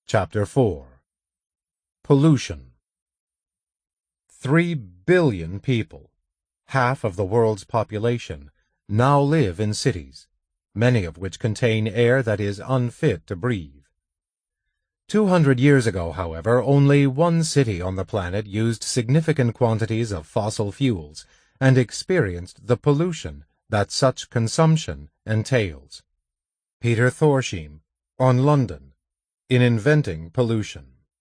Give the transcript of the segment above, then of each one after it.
Chapter 4. Pollution. 3 billion people, half of the world's population, now live in cities, many of which contain air that is unfit to breathe. 200 years ago, however, only one city on the planet used significant quantities of fossil fuels and experienced the pollution that such consumption entails. Peter Thorsheim, on London, in Inventing Pollution.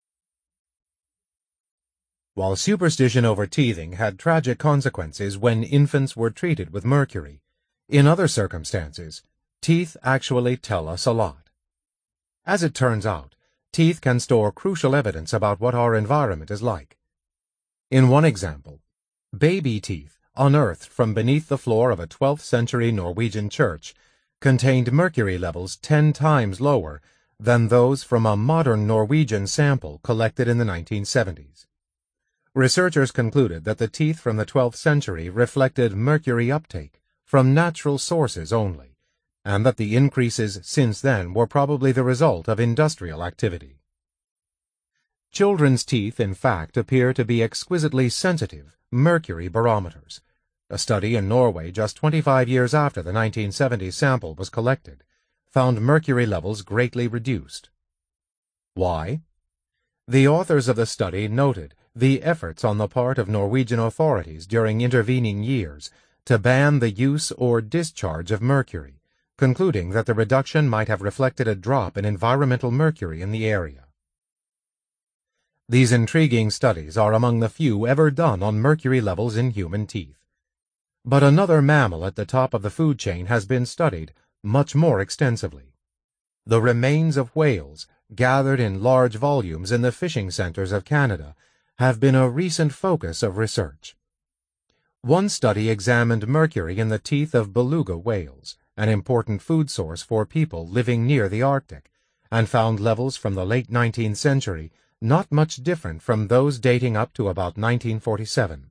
While superstition over teething had tragic consequences when infants were treated with mercury, in other circumstances, teeth actually tell us a lot. As it turns out, teeth can store crucial evidence about what our environment is like. In one example, baby teeth unearthed from beneath the floor of a 12th century Norwegian church contained mercury levels 10 times lower than those from a modern Norwegian sample collected in the 1970s. Researchers concluded that the teeth from the 12th century reflected mercury uptake from natural sources only, and that the increases since then were probably the result of industrial activity. Children's teeth, in fact, appear to be exquisitely sensitive mercury barometers. A study in Norway just 25 years after the 1970 sample was collected found mercury levels greatly reduced. Why? The authors of the study noted the efforts on the part of Norwegian authorities during intervening years to ban the use or discharge of mercury, concluding that the reduction might have reflected a drop in environmental mercury in the area. These intriguing studies are among the few ever done on mercury levels in human teeth. But another mammal at the top of the food chain has been studied much more extensively. The remains of whales, gathered in large volumes in the fishing centers of Canada, have been a recent focus of research. One study examined mercury in the teeth of beluga whales, an important food source for people living near the Arctic, and found levels from the late 19th century not much different from those dating up to about 1947.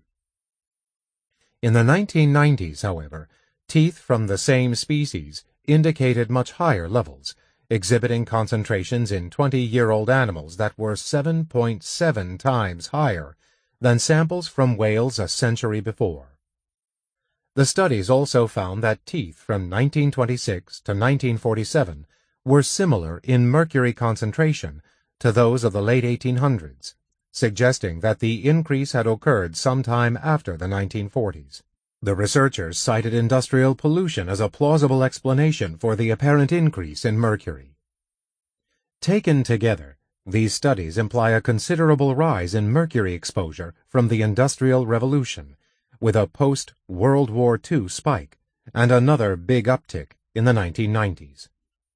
In the 1990s, however, teeth from the same species indicated much higher levels, exhibiting concentrations in 20-year-old animals that were 7.7 times higher than samples from whales a century before. The studies also found that teeth from 1926 to 1947 were similar in mercury concentration to those of the late 1800s, suggesting that the increase had occurred sometime after the 1940s. The researchers cited industrial pollution as a plausible explanation for the apparent increase in mercury. Taken together, these studies imply a considerable rise in mercury exposure from the Industrial Revolution, with a post-World War II spike and another big uptick in the 1990s.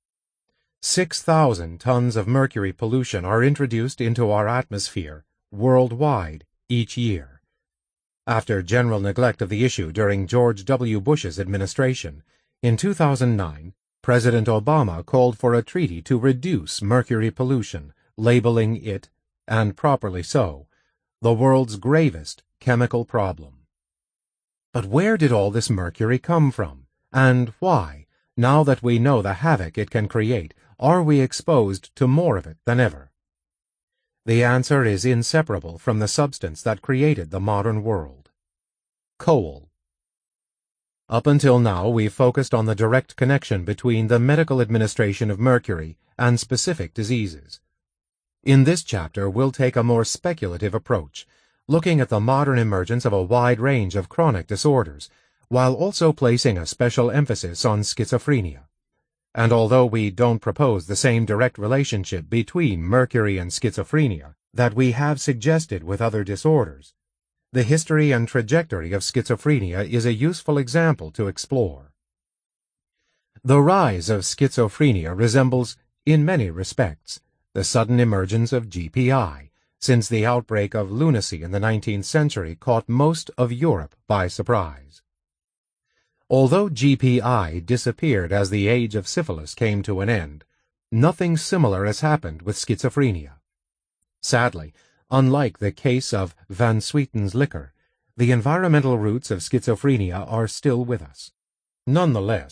6,000 tons of mercury pollution are introduced into our atmosphere worldwide each year. After general neglect of the issue during George W. Bush's administration, in 2009, President Obama called for a treaty to reduce mercury pollution, labeling it, and properly so, the world's gravest chemical problem. But where did all this mercury come from, and why, now that we know the havoc it can create, are we exposed to more of it than ever? The answer is inseparable from the substance that created the modern world: coal. Up until now, we've focused on the direct connection between the medical administration of mercury and specific diseases. In this chapter, we'll take a more speculative approach, looking at the modern emergence of a wide range of chronic disorders, while also placing a special emphasis on schizophrenia. And although we don't propose the same direct relationship between mercury and schizophrenia that we have suggested with other disorders, the history and trajectory of schizophrenia is a useful example to explore. The rise of schizophrenia resembles, in many respects, the sudden emergence of GPI, since the outbreak of lunacy in the 19th century caught most of Europe by surprise. Although GPI disappeared as the age of syphilis came to an end, nothing similar has happened with schizophrenia. Sadly, unlike the case of Van Sweeten's liquor, the environmental roots of schizophrenia are still with us. Nonetheless,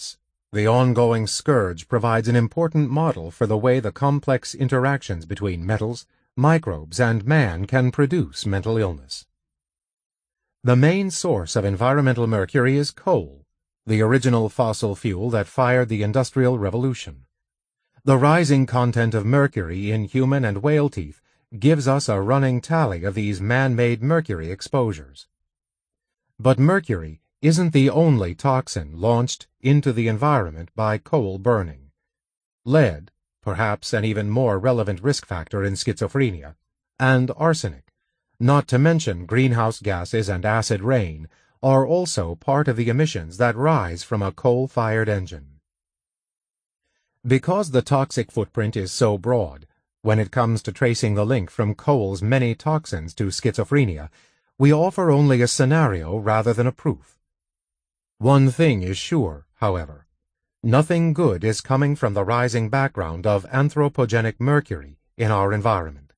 The ongoing scourge provides an important model for the way the complex interactions between metals, microbes, and man can produce mental illness. The main source of environmental mercury is coal, the original fossil fuel that fired the Industrial Revolution. The rising content of mercury in human and whale teeth gives us a running tally of these man-made mercury exposures. But mercury isn't the only toxin launched into the environment by coal burning. Lead, perhaps an even more relevant risk factor in schizophrenia, and arsenic, not to mention greenhouse gases and acid rain, are also part of the emissions that rise from a coal-fired engine. Because the toxic footprint is so broad, when it comes to tracing the link from coal's many toxins to schizophrenia, we offer only a scenario rather than a proof. One thing is sure, however. Nothing good is coming from the rising background of anthropogenic mercury in our environment.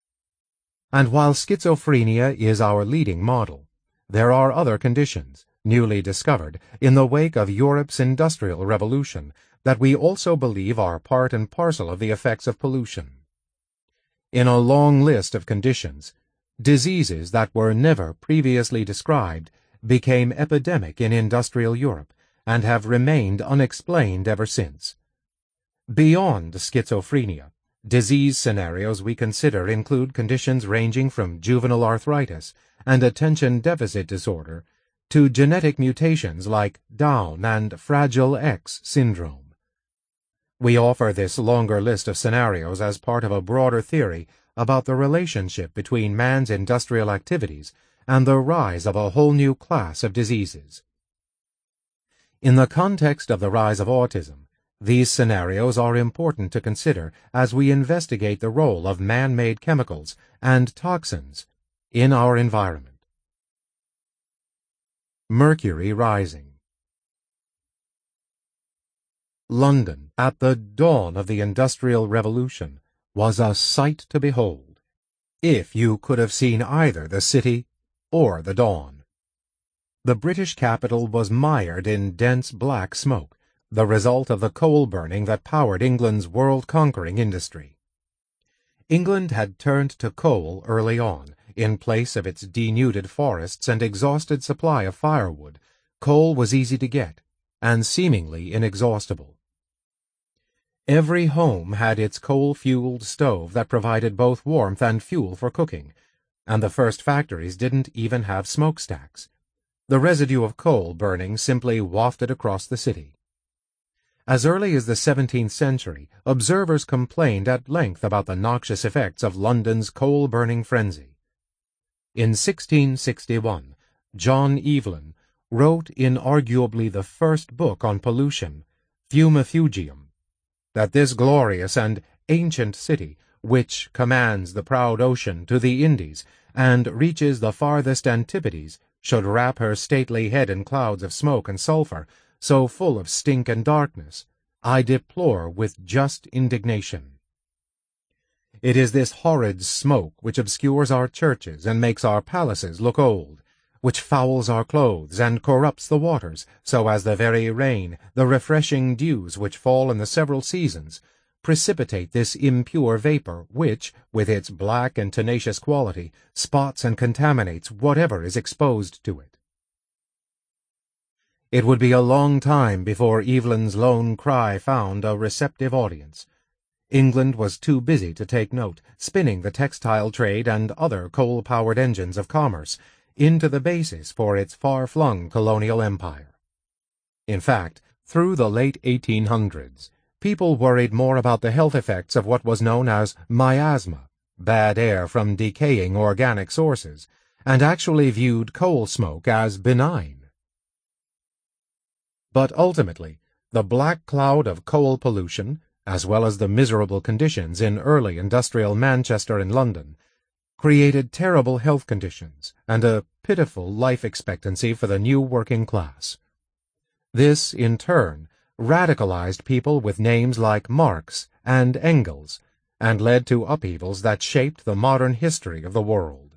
And while schizophrenia is our leading model, there are other conditions, newly discovered in the wake of Europe's Industrial Revolution, that we also believe are part and parcel of the effects of pollution. In a long list of conditions, diseases that were never previously described became epidemic in industrial Europe and have remained unexplained ever since. Beyond schizophrenia, disease scenarios we consider include conditions ranging from juvenile arthritis and attention deficit disorder to genetic mutations like Down and Fragile X syndrome. We offer this longer list of scenarios as part of a broader theory about the relationship between man's industrial activities and the rise of a whole new class of diseases. In the context of the rise of autism, these scenarios are important to consider as we investigate the role of man-made chemicals and toxins in our environment. Mercury rising. London, at the dawn of the Industrial Revolution, was a sight to behold, if you could have seen either the city or the dawn. The British capital was mired in dense black smoke, the result of the coal burning that powered England's world-conquering industry. England had turned to coal early on. In place of its denuded forests and exhausted supply of firewood, coal was easy to get, and seemingly inexhaustible. Every home had its coal-fueled stove that provided both warmth and fuel for cooking, and the first factories didn't even have smokestacks. The residue of coal burning simply wafted across the city. As early as the 17th century, observers complained at length about the noxious effects of London's coal-burning frenzy. In 1661, John Evelyn wrote in arguably the first book on pollution, Fumifugium, that this glorious and ancient city, which commands the proud ocean to the Indies and reaches the farthest antipodes, should wrap her stately head in clouds of smoke and sulphur, so full of stink and darkness, I deplore with just indignation. It is this horrid smoke which obscures our churches and makes our palaces look old, which fouls our clothes and corrupts the waters, so as the very rain, the refreshing dews which fall in the several seasons, precipitate this impure vapor which, with its black and tenacious quality, spots and contaminates whatever is exposed to it. It would be a long time before Evelyn's lone cry found a receptive audience. England was too busy to take note, spinning the textile trade and other coal-powered engines of commerce into the basis for its far-flung colonial empire. In fact, through the late 1800s, people worried more about the health effects of what was known as miasma, bad air from decaying organic sources, and actually viewed coal smoke as benign. But ultimately, the black cloud of coal pollution, as well as the miserable conditions in early industrial Manchester and London, created terrible health conditions and a pitiful life expectancy for the new working class. This, in turn, radicalized people with names like Marx and Engels, and led to upheavals that shaped the modern history of the world.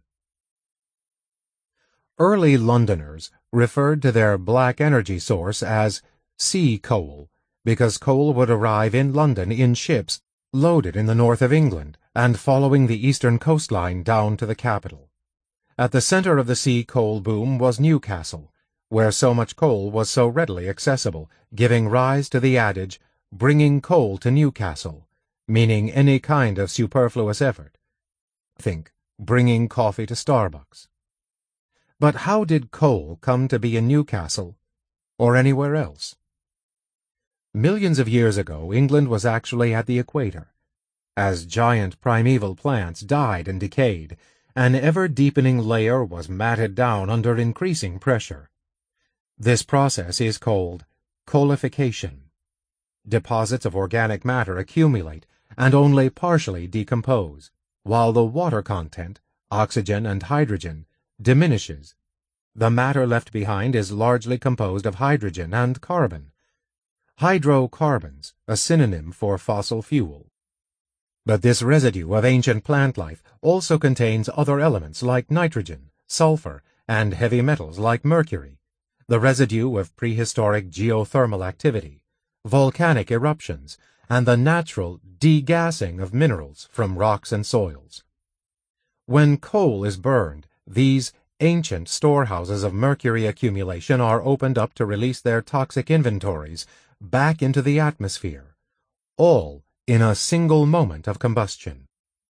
Early Londoners referred to their black energy source as sea coal, because coal would arrive in London in ships loaded in the north of England and following the eastern coastline down to the capital. At the center of the sea coal boom was Newcastle, where so much coal was so readily accessible, giving rise to the adage, "bringing coal to Newcastle," meaning any kind of superfluous effort. Think, bringing coffee to Starbucks. But how did coal come to be in Newcastle, or anywhere else? Millions of years ago, England was actually at the equator. As giant primeval plants died and decayed, an ever-deepening layer was matted down under increasing pressure. This process is called coalification. Deposits of organic matter accumulate and only partially decompose, while the water content, oxygen and hydrogen, diminishes. The matter left behind is largely composed of hydrogen and carbon. Hydrocarbons, a synonym for fossil fuel. But this residue of ancient plant life also contains other elements like nitrogen, sulfur, and heavy metals like mercury, the residue of prehistoric geothermal activity, volcanic eruptions, and the natural degassing of minerals from rocks and soils. When coal is burned, these ancient storehouses of mercury accumulation are opened up to release their toxic inventories back into the atmosphere, all in a single moment of combustion.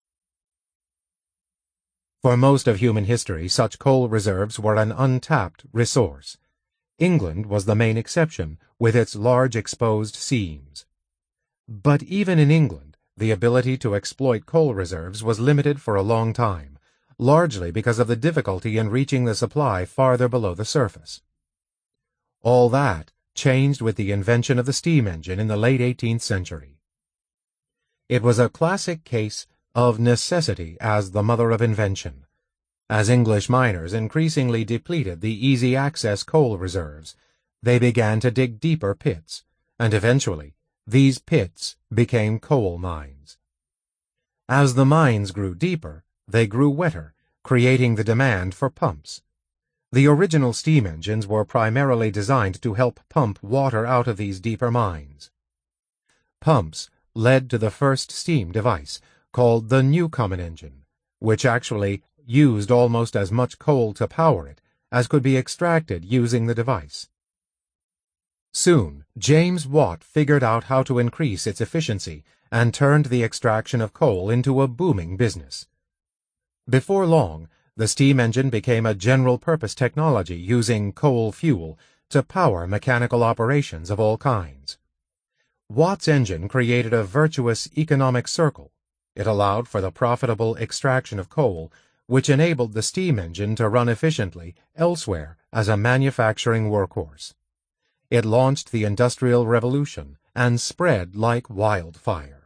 For most of human history, such coal reserves were an untapped resource. England was the main exception, with its large exposed seams. But even in England, the ability to exploit coal reserves was limited for a long time, largely because of the difficulty in reaching the supply farther below the surface. All that changed with the invention of the steam engine in the late 18th century. It was a classic case of necessity as the mother of invention. As English miners increasingly depleted the easy-access coal reserves, they began to dig deeper pits, and eventually these pits became coal mines. As the mines grew deeper, they grew wetter, creating the demand for pumps. The original steam engines were primarily designed to help pump water out of these deeper mines. Pumps led to the first steam device, called the Newcomen engine, which actually used almost as much coal to power it as could be extracted using the device. Soon, James Watt figured out how to increase its efficiency and turned the extraction of coal into a booming business. Before long, the steam engine became a general-purpose technology using coal fuel to power mechanical operations of all kinds. Watt's engine created a virtuous economic circle. It allowed for the profitable extraction of coal, which enabled the steam engine to run efficiently elsewhere as a manufacturing workhorse. It launched the Industrial Revolution and spread like wildfire.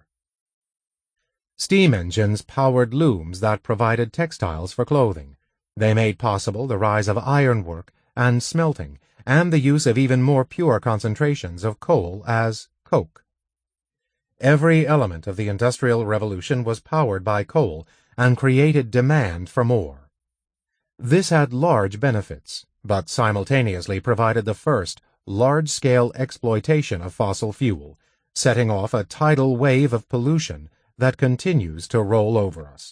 Steam engines powered looms that provided textiles for clothing. They made possible the rise of ironwork and smelting, and the use of even more pure concentrations of coal as coke. Every element of the Industrial Revolution was powered by coal and created demand for more. This had large benefits, but simultaneously provided the first large-scale exploitation of fossil fuel, setting off a tidal wave of pollution that continues to roll over us.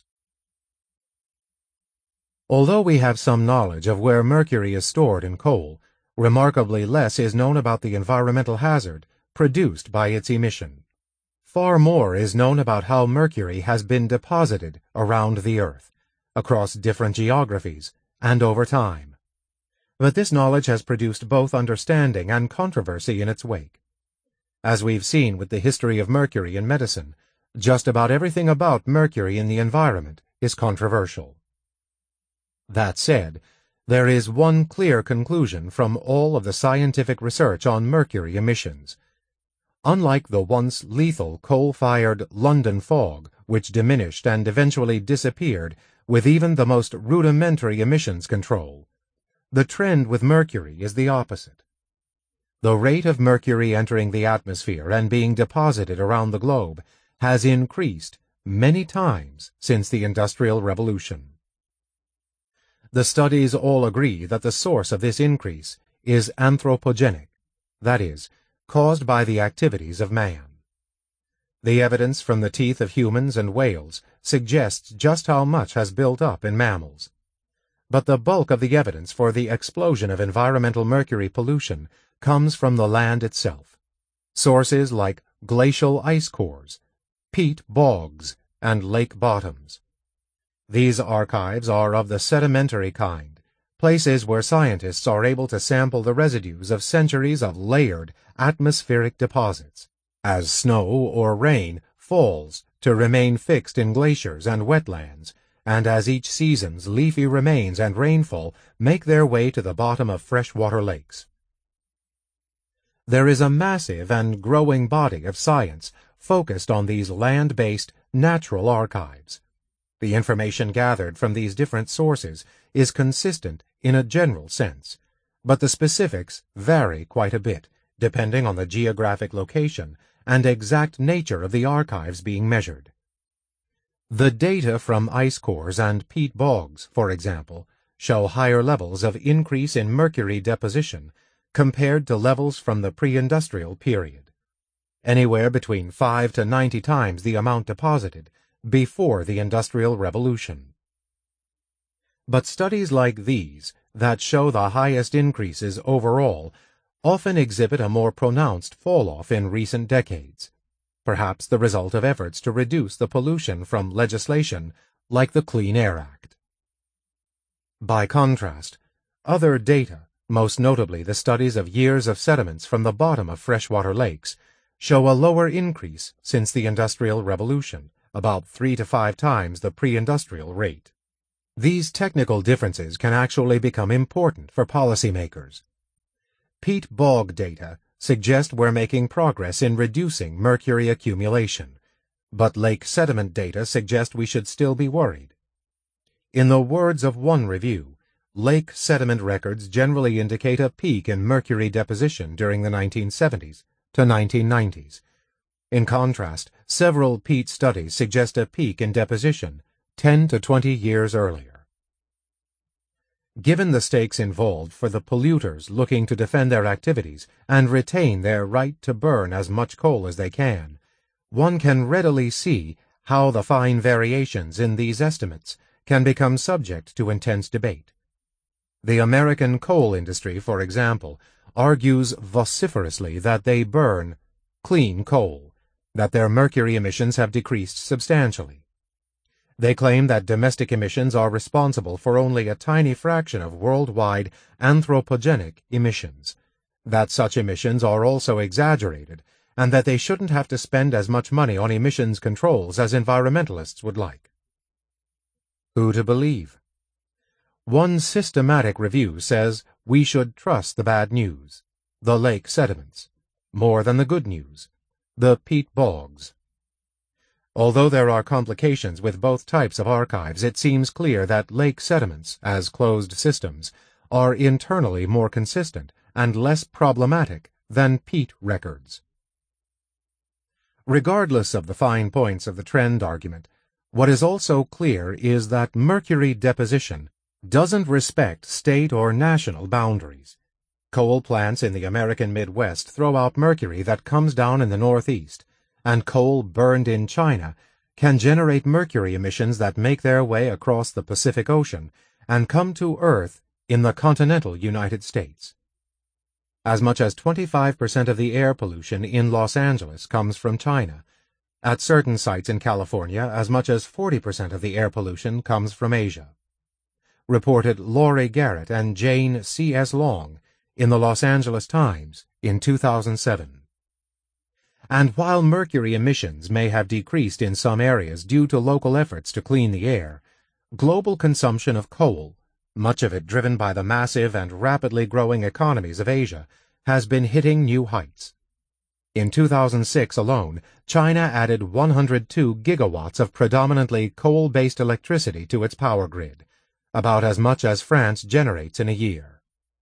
Although we have some knowledge of where mercury is stored in coal, remarkably less is known about the environmental hazard produced by its emission. Far more is known about how mercury has been deposited around the Earth, across different geographies, and over time. But this knowledge has produced both understanding and controversy in its wake. As we've seen with the history of mercury in medicine, just about everything about mercury in the environment is controversial. That said, there is one clear conclusion from all of the scientific research on mercury emissions. Unlike the once lethal coal-fired London fog, which diminished and eventually disappeared with even the most rudimentary emissions control, the trend with mercury is the opposite. The rate of mercury entering the atmosphere and being deposited around the globe has increased many times since the Industrial Revolution. The studies all agree that the source of this increase is anthropogenic, that is, caused by the activities of man. The evidence from the teeth of humans and whales suggests just how much has built up in mammals. But the bulk of the evidence for the explosion of environmental mercury pollution comes from the land itself. Sources like glacial ice cores, peat bogs, and lake bottoms. These archives are of the sedimentary kind, places where scientists are able to sample the residues of centuries of layered atmospheric deposits, as snow or rain falls to remain fixed in glaciers and wetlands, and as each season's leafy remains and rainfall make their way to the bottom of freshwater lakes. There is a massive and growing body of science focused on these land-based natural archives. The information gathered from these different sources is consistent in a general sense, but the specifics vary quite a bit, depending on the geographic location and exact nature of the archives being measured. The data from ice cores and peat bogs, for example, show higher levels of increase in mercury deposition compared to levels from the pre-industrial period, anywhere between 5 to 90 times the amount deposited before the Industrial Revolution. But studies like these, that show the highest increases overall, often exhibit a more pronounced fall-off in recent decades, perhaps the result of efforts to reduce the pollution from legislation like the Clean Air Act. By contrast, other data, most notably the studies of years of sediments from the bottom of freshwater lakes, show a lower increase since the Industrial Revolution, about 3 to 5 times the pre-industrial rate. These technical differences can actually become important for policymakers. Peat bog data suggest we're making progress in reducing mercury accumulation, but lake sediment data suggest we should still be worried. In the words of one review, lake sediment records generally indicate a peak in mercury deposition during the 1970s to 1990s. In contrast, several peat studies suggest a peak in deposition 10 to 20 years earlier. Given the stakes involved for the polluters looking to defend their activities and retain their right to burn as much coal as they can, one can readily see how the fine variations in these estimates can become subject to intense debate. The American coal industry, for example, argues vociferously that they burn clean coal, that their mercury emissions have decreased substantially. They claim that domestic emissions are responsible for only a tiny fraction of worldwide anthropogenic emissions, that such emissions are also exaggerated, and that they shouldn't have to spend as much money on emissions controls as environmentalists would like. Who to believe? One systematic review says we should trust the bad news, the lake sediments, more than the good news, the peat bogs. Although there are complications with both types of archives, it seems clear that lake sediments, as closed systems, are internally more consistent and less problematic than peat records. Regardless of the fine points of the trend argument, what is also clear is that mercury deposition doesn't respect state or national boundaries. Coal plants in the American Midwest throw out mercury that comes down in the Northeast, and coal burned in China can generate mercury emissions that make their way across the Pacific Ocean and come to Earth in the continental United States. As much as 25% of the air pollution in Los Angeles comes from China. At certain sites in California, as much as 40% of the air pollution comes from Asia. Reported Laurie Garrett and Jane C.S. Long in the Los Angeles Times in 2007. And while mercury emissions may have decreased in some areas due to local efforts to clean the air, global consumption of coal, much of it driven by the massive and rapidly growing economies of Asia, has been hitting new heights. In 2006 alone, China added 102 gigawatts of predominantly coal-based electricity to its power grid, about as much as France generates in a year.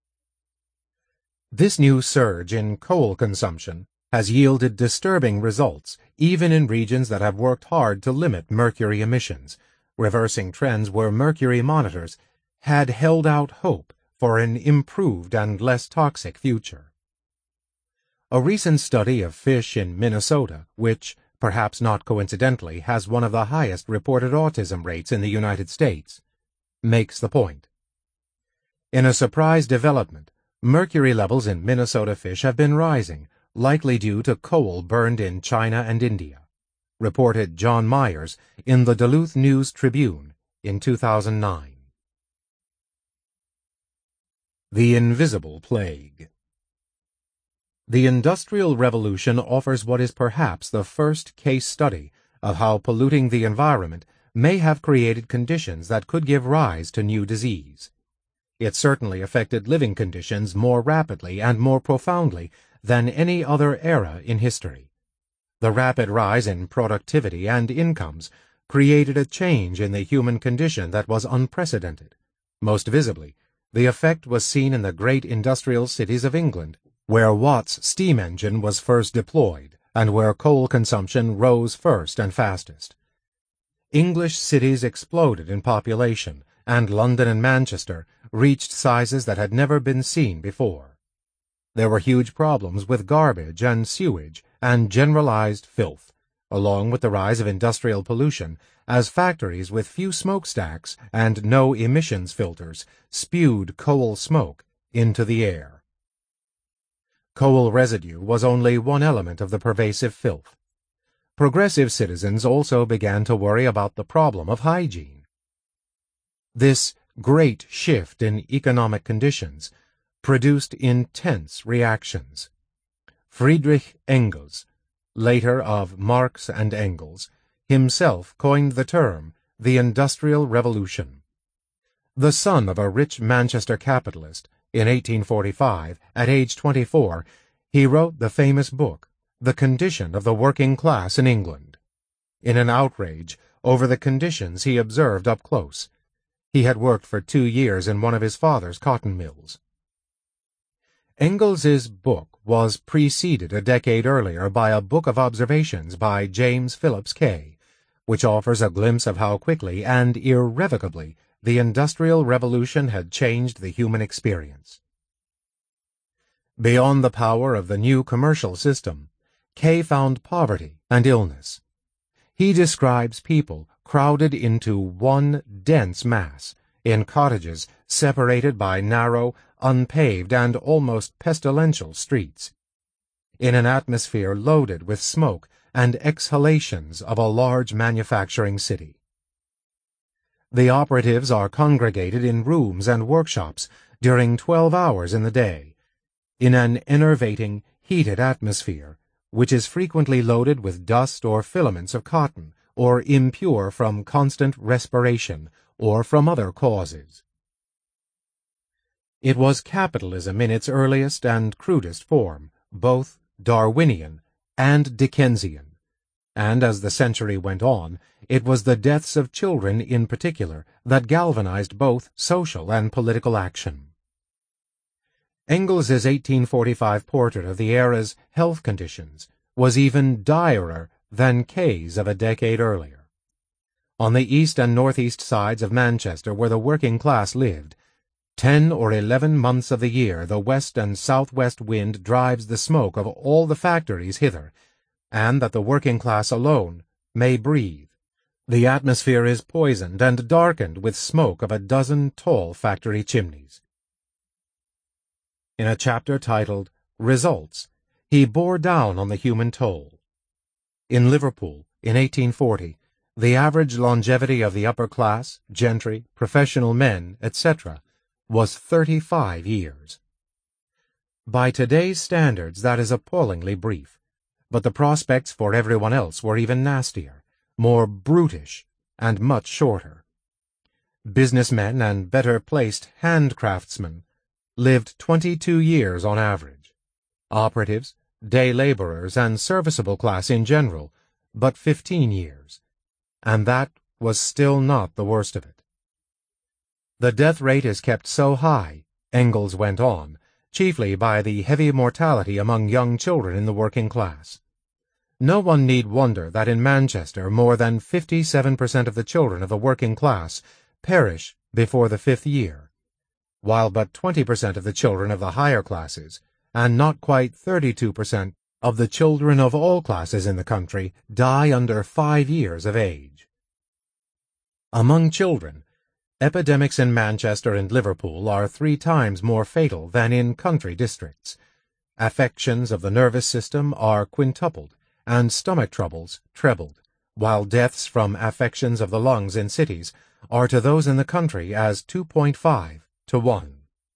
This new surge in coal consumption has yielded disturbing results even in regions that have worked hard to limit mercury emissions, reversing trends where mercury monitors had held out hope for an improved and less toxic future. A recent study of fish in Minnesota, which, perhaps not coincidentally, has one of the highest reported autism rates in the United States, makes the point. In a surprise development, mercury levels in Minnesota fish have been rising, likely due to coal burned in China and India, reported John Myers in the Duluth News-Tribune in 2009. The Invisible Plague. The Industrial Revolution offers what is perhaps the first case study of how polluting the environment may have created conditions that could give rise to new disease. It certainly affected living conditions more rapidly and more profoundly than any other era in history. The rapid rise in productivity and incomes created a change in the human condition that was unprecedented. Most visibly, the effect was seen in the great industrial cities of England, where Watt's steam engine was first deployed, and where coal consumption rose first and fastest. English cities exploded in population, and London and Manchester reached sizes that had never been seen before. There were huge problems with garbage and sewage and generalized filth, along with the rise of industrial pollution, as factories with few smokestacks and no emissions filters spewed coal smoke into the air. Coal residue was only one element of the pervasive filth. Progressive citizens also began to worry about the problem of hygiene. This great shift in economic conditions produced intense reactions. Friedrich Engels, later of Marx and Engels, himself coined the term the Industrial Revolution. The son of a rich Manchester capitalist, in 1845, at age 24, he wrote the famous book, The Condition of the Working Class in England. In an outrage over the conditions he observed up close, he had worked for 2 years in one of his father's cotton mills. Engels's book was preceded a decade earlier by a book of observations by James Phillips Kay, which offers a glimpse of how quickly and irrevocably the Industrial Revolution had changed the human experience. Beyond the power of the new commercial system, Kay found poverty and illness. He describes people crowded into one dense mass, in cottages separated by narrow, unpaved, and almost pestilential streets, in an atmosphere loaded with smoke and exhalations of a large manufacturing city. The operatives are congregated in rooms and workshops during 12 hours in the day, in an enervating, heated atmosphere, which is frequently loaded with dust or filaments of cotton, or impure from constant respiration, or from other causes. It was capitalism in its earliest and crudest form, both Darwinian and Dickensian, and as the century went on, it was the deaths of children in particular that galvanized both social and political action. Engels's 1845 portrait of the era's health conditions was even direr than Kay's of a decade earlier. On the east and northeast sides of Manchester, where the working class lived, 10 or 11 months of the year the west and southwest wind drives the smoke of all the factories hither, and that the working class alone may breathe. The atmosphere is poisoned and darkened with smoke of a dozen tall factory chimneys. In a chapter titled Results, he bore down on the human toll. In Liverpool, in 1840, the average longevity of the upper class, gentry, professional men, etc., was 35 years. By today's standards, that is appallingly brief, but the prospects for everyone else were even nastier, more brutish, and much shorter. Businessmen and better-placed handcraftsmen lived 22 years on average. Operatives, day laborers, and serviceable class in general, but 15 years. And that was still not the worst of it. The death rate is kept so high, Engels went on, chiefly by the heavy mortality among young children in the working class. No one need wonder that in Manchester more than 57% of the children of the working class perish before the 5th year, while but 20% of the children of the higher classes, and not quite 32% of the children of all classes in the country die under 5 years of age. Among children, epidemics in Manchester and Liverpool are 3 times more fatal than in country districts. Affections of the nervous system are quintupled, and stomach troubles trebled, while deaths from affections of the lungs in cities are to those in the country as 2.5 to 1.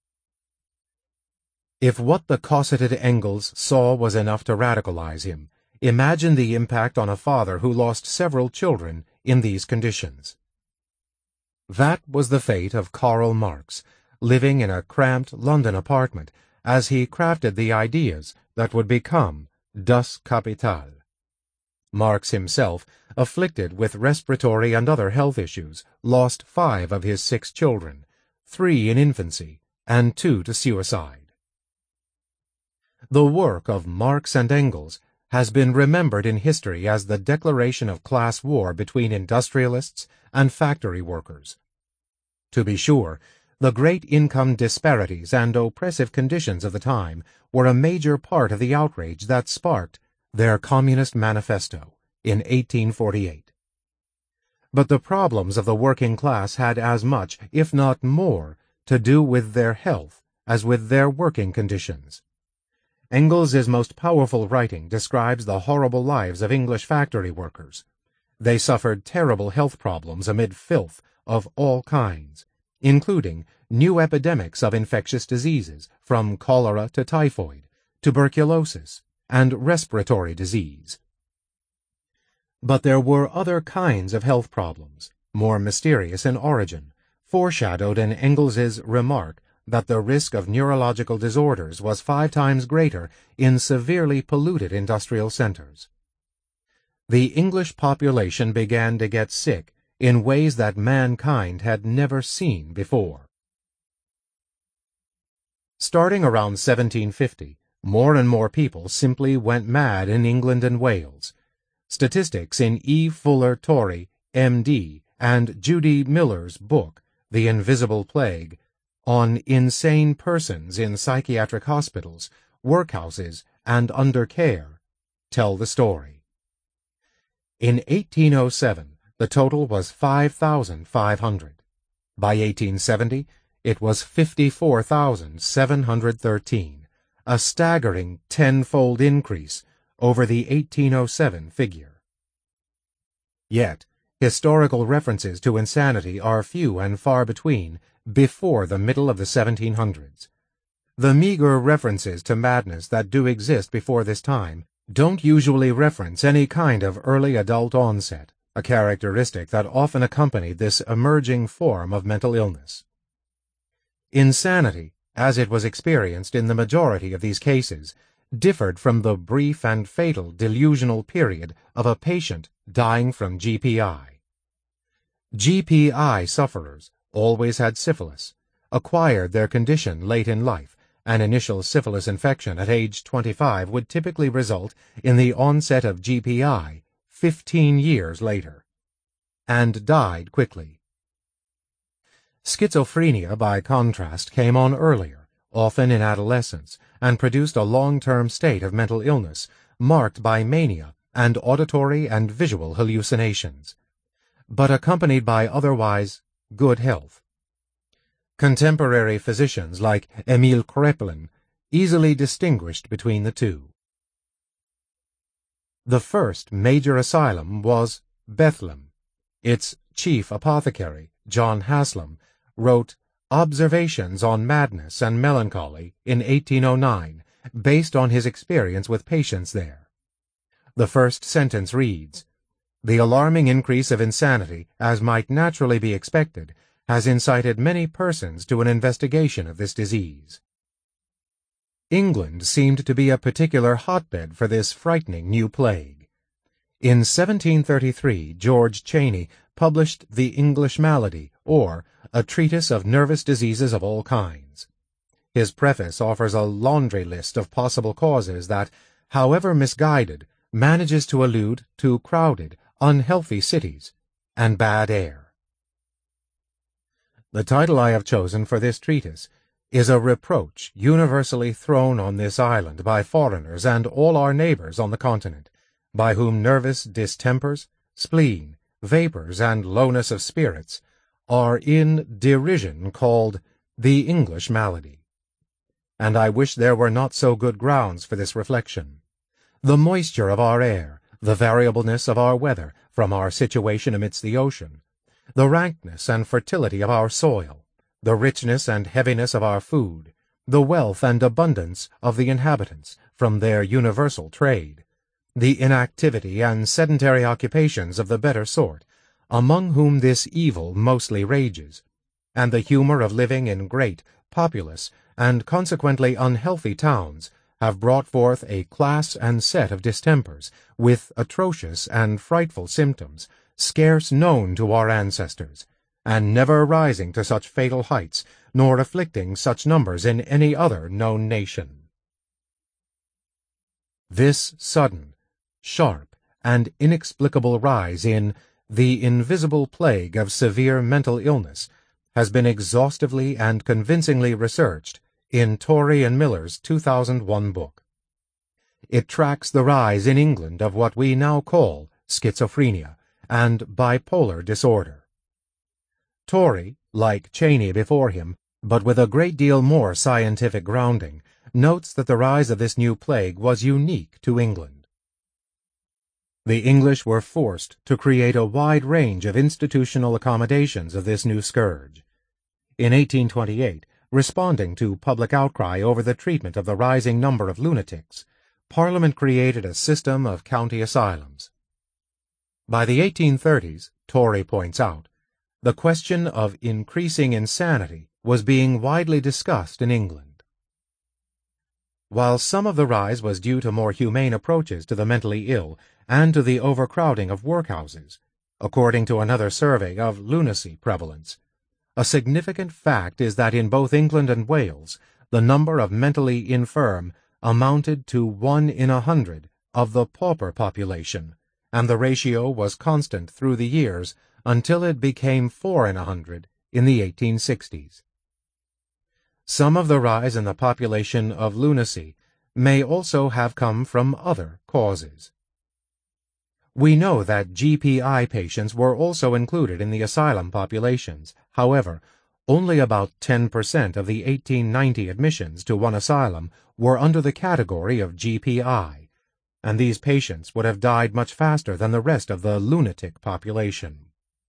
If what the cosseted Engels saw was enough to radicalize him, imagine the impact on a father who lost several children in these conditions. That was the fate of Karl Marx, living in a cramped London apartment as he crafted the ideas that would become Das Kapital. Marx himself, afflicted with respiratory and other health issues, lost 5 of his 6 children, 3 in infancy, and 2 to suicide. The work of Marx and Engels has been remembered in history as the declaration of class war between industrialists and factory workers. To be sure, the great income disparities and oppressive conditions of the time were a major part of the outrage that sparked their Communist Manifesto in 1848. But the problems of the working class had as much, if not more, to do with their health as with their working conditions. Engels' most powerful writing describes the horrible lives of English factory workers. They suffered terrible health problems amid filth of all kinds, including new epidemics of infectious diseases from cholera to typhoid, tuberculosis, and respiratory disease. But there were other kinds of health problems, more mysterious in origin, foreshadowed in Engels' remark that the risk of neurological disorders was 5 times greater in severely polluted industrial centers. The English population began to get sick in ways that mankind had never seen before. Starting around 1750, more and more people simply went mad in England and Wales. Statistics in E. Fuller Torrey, M.D., and Judy Miller's book, The Invisible Plague, on insane persons in psychiatric hospitals, workhouses, and under care, tell the story. In 1807, the total was 5,500. By 1870, it was 54,713, a staggering 10-fold increase over the 1807 figure. Yet, historical references to insanity are few and far between before the middle of the 1700s. The meager references to madness that do exist before this time don't usually reference any kind of early adult onset, a characteristic that often accompanied this emerging form of mental illness. Insanity, as it was experienced in the majority of these cases, differed from the brief and fatal delusional period of a patient dying from GPI. GPI sufferers always had syphilis, acquired their condition late in life. An initial syphilis infection at age 25 would typically result in the onset of GPI 15 years later, and died quickly. Schizophrenia, by contrast, came on earlier, often in adolescence, and produced a long-term state of mental illness marked by mania and auditory and visual hallucinations, but accompanied by otherwise good health. Contemporary physicians like Emil Kraepelin easily distinguished between the two. The first major asylum was Bethlem. Its chief apothecary, John Haslam, wrote Observations on Madness and Melancholy in 1809, based on his experience with patients there. The first sentence reads, "The alarming increase of insanity, as might naturally be expected, has incited many persons to an investigation of this disease." England seemed to be a particular hotbed for this frightening new plague. In 1733, George Cheyne published The English Malady, or A Treatise of Nervous Diseases of All Kinds. His preface offers a laundry list of possible causes that, however misguided, manages to allude to crowded, unhealthy cities and bad air. The title I have chosen for this treatise is a reproach universally thrown on this island by foreigners and all our neighbors on the continent, by whom nervous distempers, spleen, vapors, and lowness of spirits are in derision called the English malady. And I wish there were not so good grounds for this reflection. The moisture of our air, the variableness of our weather, from our situation amidst the ocean, the rankness and fertility of our soil, the richness and heaviness of our food, the wealth and abundance of the inhabitants, from their universal trade, the inactivity and sedentary occupations of the better sort, among whom this evil mostly rages, and the humor of living in great, populous, and consequently unhealthy towns, have brought forth a class and set of distempers, with atrocious and frightful symptoms, scarce known to our ancestors, and never rising to such fatal heights, nor afflicting such numbers in any other known nation. This sudden, sharp, and inexplicable rise in the invisible plague of severe mental illness has been exhaustively and convincingly researched in Torrey and Miller's 2001 book. It tracks the rise in England of what we now call schizophrenia and bipolar disorder. Torrey, like Cheney before him, but with a great deal more scientific grounding, notes that the rise of this new plague was unique to England. The English were forced to create a wide range of institutional accommodations of this new scourge. In 1828, responding to public outcry over the treatment of the rising number of lunatics, Parliament created a system of county asylums. By the 1830s, Torrey points out, the question of increasing insanity was being widely discussed in England. While some of the rise was due to more humane approaches to the mentally ill and to the overcrowding of workhouses, according to another survey of lunacy prevalence, a significant fact is that in both England and Wales, the number of mentally infirm amounted to 1 in 100 of the pauper population, and the ratio was constant through the years until it became 4 in 100 in the 1860s. Some of the rise in the population of lunacy may also have come from other causes. We know that GPI patients were also included in the asylum populations. However, only about 10% of the 1890 admissions to one asylum were under the category of GPI, and these patients would have died much faster than the rest of the lunatic population.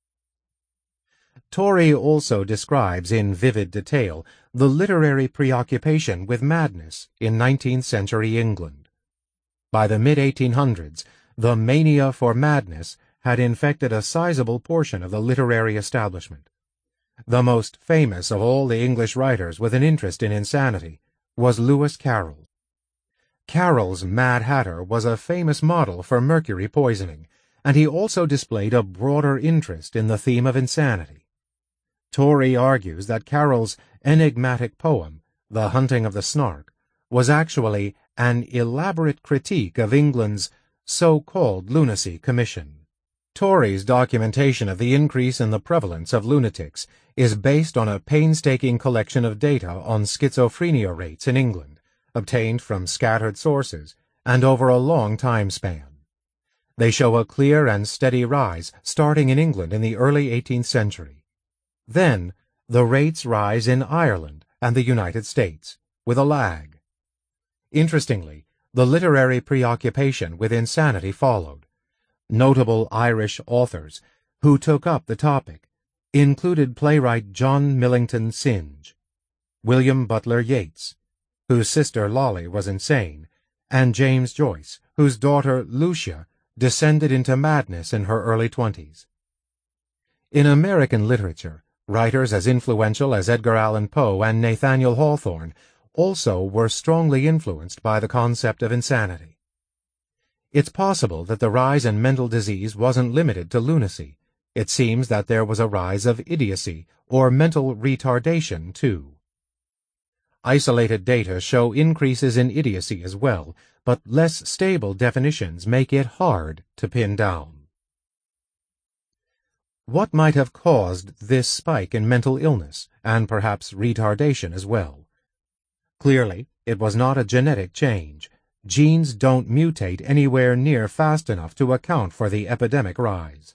Torrey also describes in vivid detail the literary preoccupation with madness in 19th-century England. By the mid-1800s, the mania for madness had infected a sizable portion of the literary establishment. The most famous of all the English writers with an interest in insanity was Lewis Carroll. Carroll's Mad Hatter was a famous model for mercury poisoning, and he also displayed a broader interest in the theme of insanity. Torrey argues that Carroll's enigmatic poem, The Hunting of the Snark, was actually an elaborate critique of England's so-called lunacy commission. Torrey's documentation of the increase in the prevalence of lunatics is based on a painstaking collection of data on schizophrenia rates in England, obtained from scattered sources and over a long time span. They show a clear and steady rise starting in England in the early 18th century. Then, the rates rise in Ireland and the United States, with a lag. Interestingly, the literary preoccupation with insanity followed. Notable Irish authors who took up the topic included playwright John Millington Synge, William Butler Yeats, whose sister Lolly was insane, and James Joyce, whose daughter Lucia descended into madness in her early 20s. In American literature, writers as influential as Edgar Allan Poe and Nathaniel Hawthorne also were strongly influenced by the concept of insanity. It's possible that the rise in mental disease wasn't limited to lunacy. It seems that there was a rise of idiocy or mental retardation, too. Isolated data show increases in idiocy as well, but less stable definitions make it hard to pin down. What might have caused this spike in mental illness, and perhaps retardation as well? Clearly, it was not a genetic change. Genes don't mutate anywhere near fast enough to account for the epidemic rise.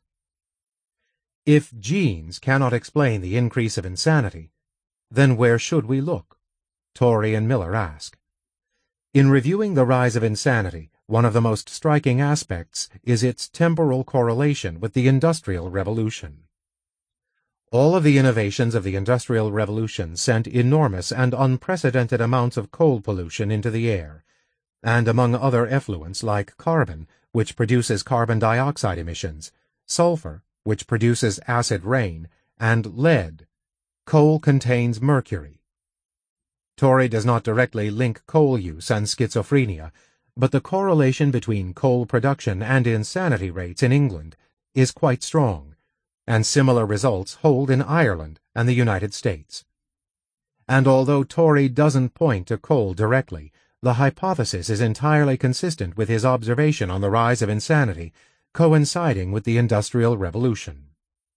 If genes cannot explain the increase of insanity, then where should we look? Torrey and Miller ask. In reviewing the rise of insanity, one of the most striking aspects is its temporal correlation with the Industrial Revolution. All of the innovations of the Industrial Revolution sent enormous and unprecedented amounts of coal pollution into the air, and among other effluents like carbon, which produces carbon dioxide emissions, sulfur, which produces acid rain, and lead, coal contains mercury. Torrey does not directly link coal use and schizophrenia, but the correlation between coal production and insanity rates in England is quite strong, and similar results hold in Ireland and the United States. And although Torrey doesn't point to coal directly, the hypothesis is entirely consistent with his observation on the rise of insanity, coinciding with the Industrial Revolution.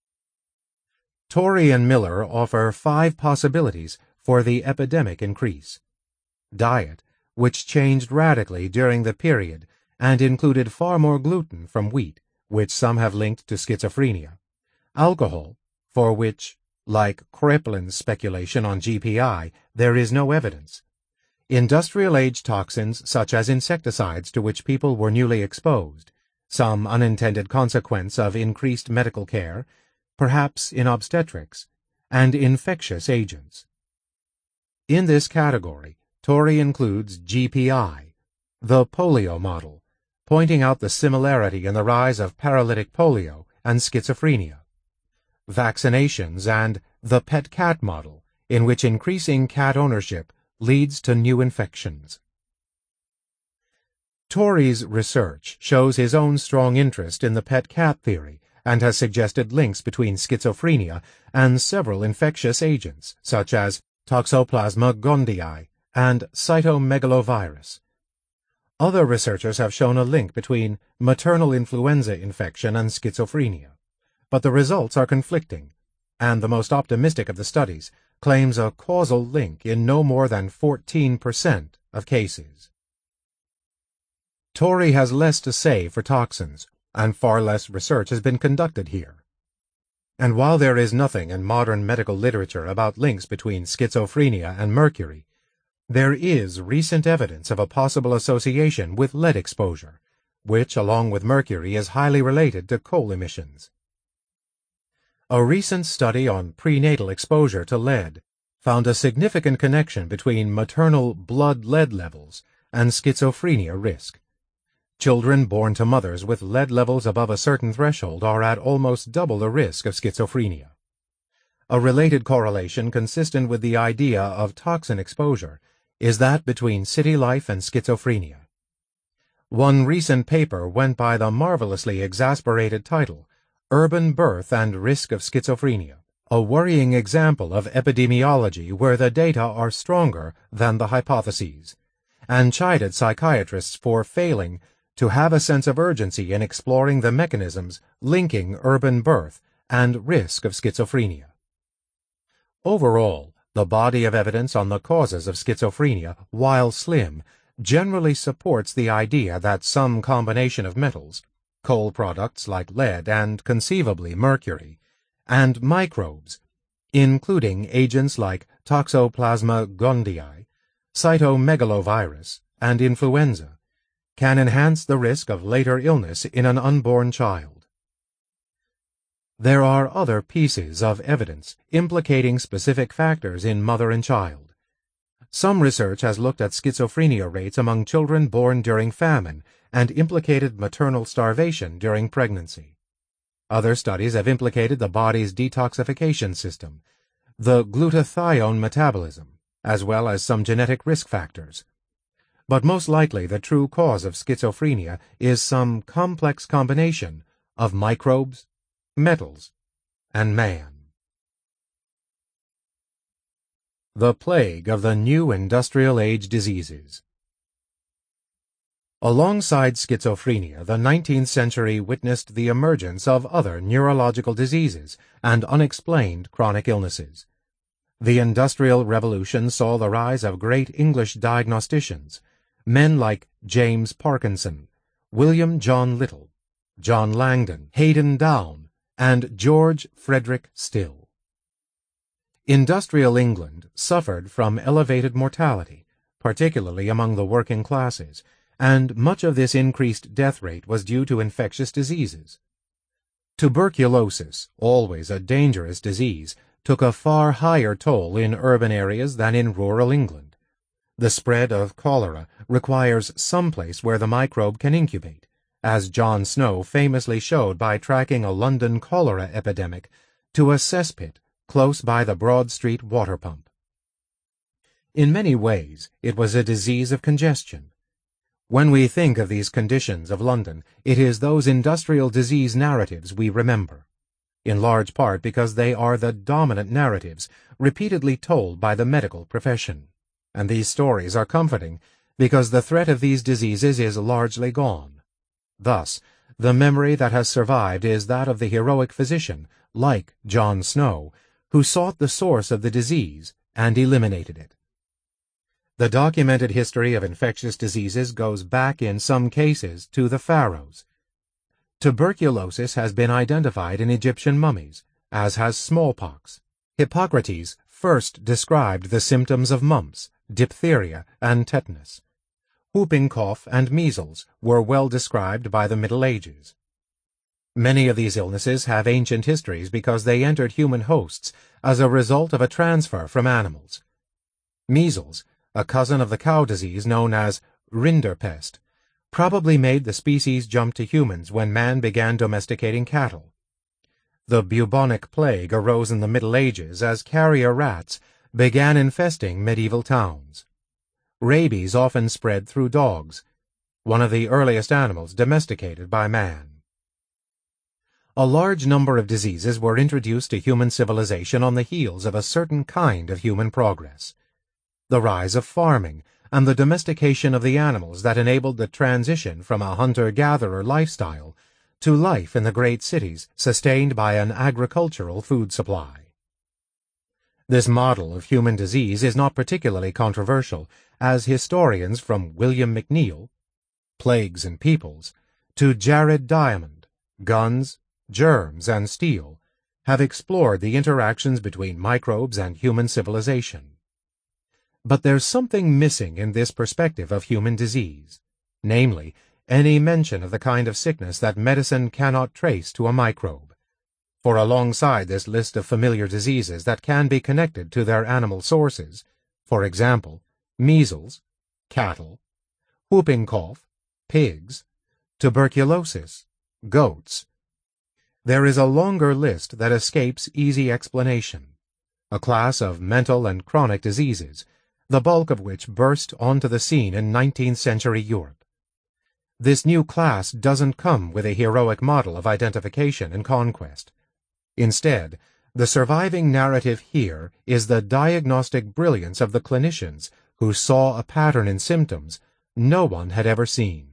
Torrey and Miller offer 5 possibilities for the epidemic increase. Diet, which changed radically during the period and included far more gluten from wheat, which some have linked to schizophrenia. Alcohol, for which, like Kreplin's speculation on GPI, there is no evidence. Industrial-age toxins such as insecticides to which people were newly exposed, some unintended consequence of increased medical care, perhaps in obstetrics, and infectious agents. In this category, Torrey includes GPI, the polio model, pointing out the similarity in the rise of paralytic polio and schizophrenia. Vaccinations and the pet cat model, in which increasing cat ownership leads to new infections. Torrey's research shows his own strong interest in the pet cat theory and has suggested links between schizophrenia and several infectious agents, such as Toxoplasma gondii and cytomegalovirus. Other researchers have shown a link between maternal influenza infection and schizophrenia, but the results are conflicting, and the most optimistic of the studies claims a causal link in no more than 14% of cases. Torrey has less to say for toxins, and far less research has been conducted here. And while there is nothing in modern medical literature about links between schizophrenia and mercury, there is recent evidence of a possible association with lead exposure, which, along with mercury, is highly related to coal emissions. A recent study on prenatal exposure to lead found a significant connection between maternal blood lead levels and schizophrenia risk. Children born to mothers with lead levels above a certain threshold are at almost double the risk of schizophrenia. A related correlation consistent with the idea of toxin exposure is that between city life and schizophrenia. One recent paper went by the marvelously exasperated title, Urban Birth and Risk of Schizophrenia, a worrying example of epidemiology where the data are stronger than the hypotheses, and chided psychiatrists for failing to have a sense of urgency in exploring the mechanisms linking urban birth and risk of schizophrenia. Overall, the body of evidence on the causes of schizophrenia, while slim, generally supports the idea that some combination of metals, coal products like lead and conceivably mercury, and microbes, including agents like Toxoplasma gondii, cytomegalovirus, and influenza, can enhance the risk of later illness in an unborn child. There are other pieces of evidence implicating specific factors in mother and child. Some research has looked at schizophrenia rates among children born during famine and implicated maternal starvation during pregnancy. Other studies have implicated the body's detoxification system, the glutathione metabolism, as well as some genetic risk factors. But most likely the true cause of schizophrenia is some complex combination of microbes, metals, and man. The plague of the new industrial age diseases. Alongside schizophrenia, the 19th century witnessed the emergence of other neurological diseases and unexplained chronic illnesses. The Industrial Revolution saw the rise of great English diagnosticians, men like James Parkinson, William John Little, John Langdon, Haydon Down, and George Frederick Still. Industrial England suffered from elevated mortality, particularly among the working classes, and much of this increased death rate was due to infectious diseases. Tuberculosis, always a dangerous disease, took a far higher toll in urban areas than in rural England. The spread of cholera requires some place where the microbe can incubate, as John Snow famously showed by tracking a London cholera epidemic to a cesspit close by the Broad Street water pump. In many ways, it was a disease of congestion. When we think of these conditions of London, it is those industrial disease narratives we remember, in large part because they are the dominant narratives repeatedly told by the medical profession, and these stories are comforting because the threat of these diseases is largely gone. Thus, the memory that has survived is that of the heroic physician, like John Snow, who sought the source of the disease and eliminated it. The documented history of infectious diseases goes back in some cases to the pharaohs. Tuberculosis has been identified in Egyptian mummies, as has smallpox. Hippocrates first described the symptoms of mumps, diphtheria, and tetanus. Whooping cough and measles were well described by the Middle Ages. Many of these illnesses have ancient histories because they entered human hosts as a result of a transfer from animals. Measles, a cousin of the cow disease known as rinderpest, probably made the species jump to humans when man began domesticating cattle. The bubonic plague arose in the Middle Ages as carrier rats began infesting medieval towns. Rabies often spread through dogs, one of the earliest animals domesticated by man. A large number of diseases were introduced to human civilization on the heels of a certain kind of human progress. The rise of farming and the domestication of the animals that enabled the transition from a hunter-gatherer lifestyle to life in the great cities sustained by an agricultural food supply. This model of human disease is not particularly controversial, as historians from William McNeill, Plagues and Peoples, to Jared Diamond, Guns, Germs, and Steel, have explored the interactions between microbes and human civilization. But there's something missing in this perspective of human disease, namely, any mention of the kind of sickness that medicine cannot trace to a microbe. For alongside this list of familiar diseases that can be connected to their animal sources, for example, measles, cattle, whooping cough, pigs, tuberculosis, goats, there is a longer list that escapes easy explanation, a class of mental and chronic diseases, the bulk of which burst onto the scene in 19th-century Europe. This new class doesn't come with a heroic model of identification and conquest. Instead, the surviving narrative here is the diagnostic brilliance of the clinicians who saw a pattern in symptoms no one had ever seen.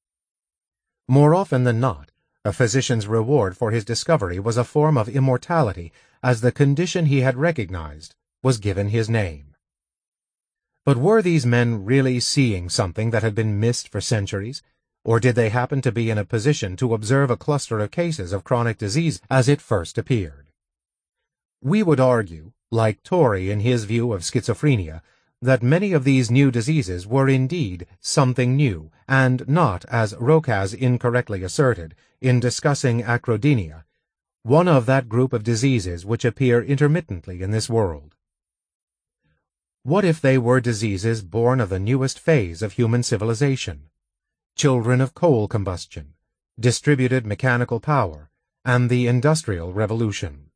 More often than not, a physician's reward for his discovery was a form of immortality, as the condition he had recognized was given his name. But were these men really seeing something that had been missed for centuries, or did they happen to be in a position to observe a cluster of cases of chronic disease as it first appeared? We would argue, like Torrey in his view of schizophrenia, that many of these new diseases were indeed something new, and not, as Rokas incorrectly asserted, in discussing acrodynia, one of that group of diseases which appear intermittently in this world. What if they were diseases born of the newest phase of human civilization, children of coal combustion, distributed mechanical power, and the Industrial Revolution?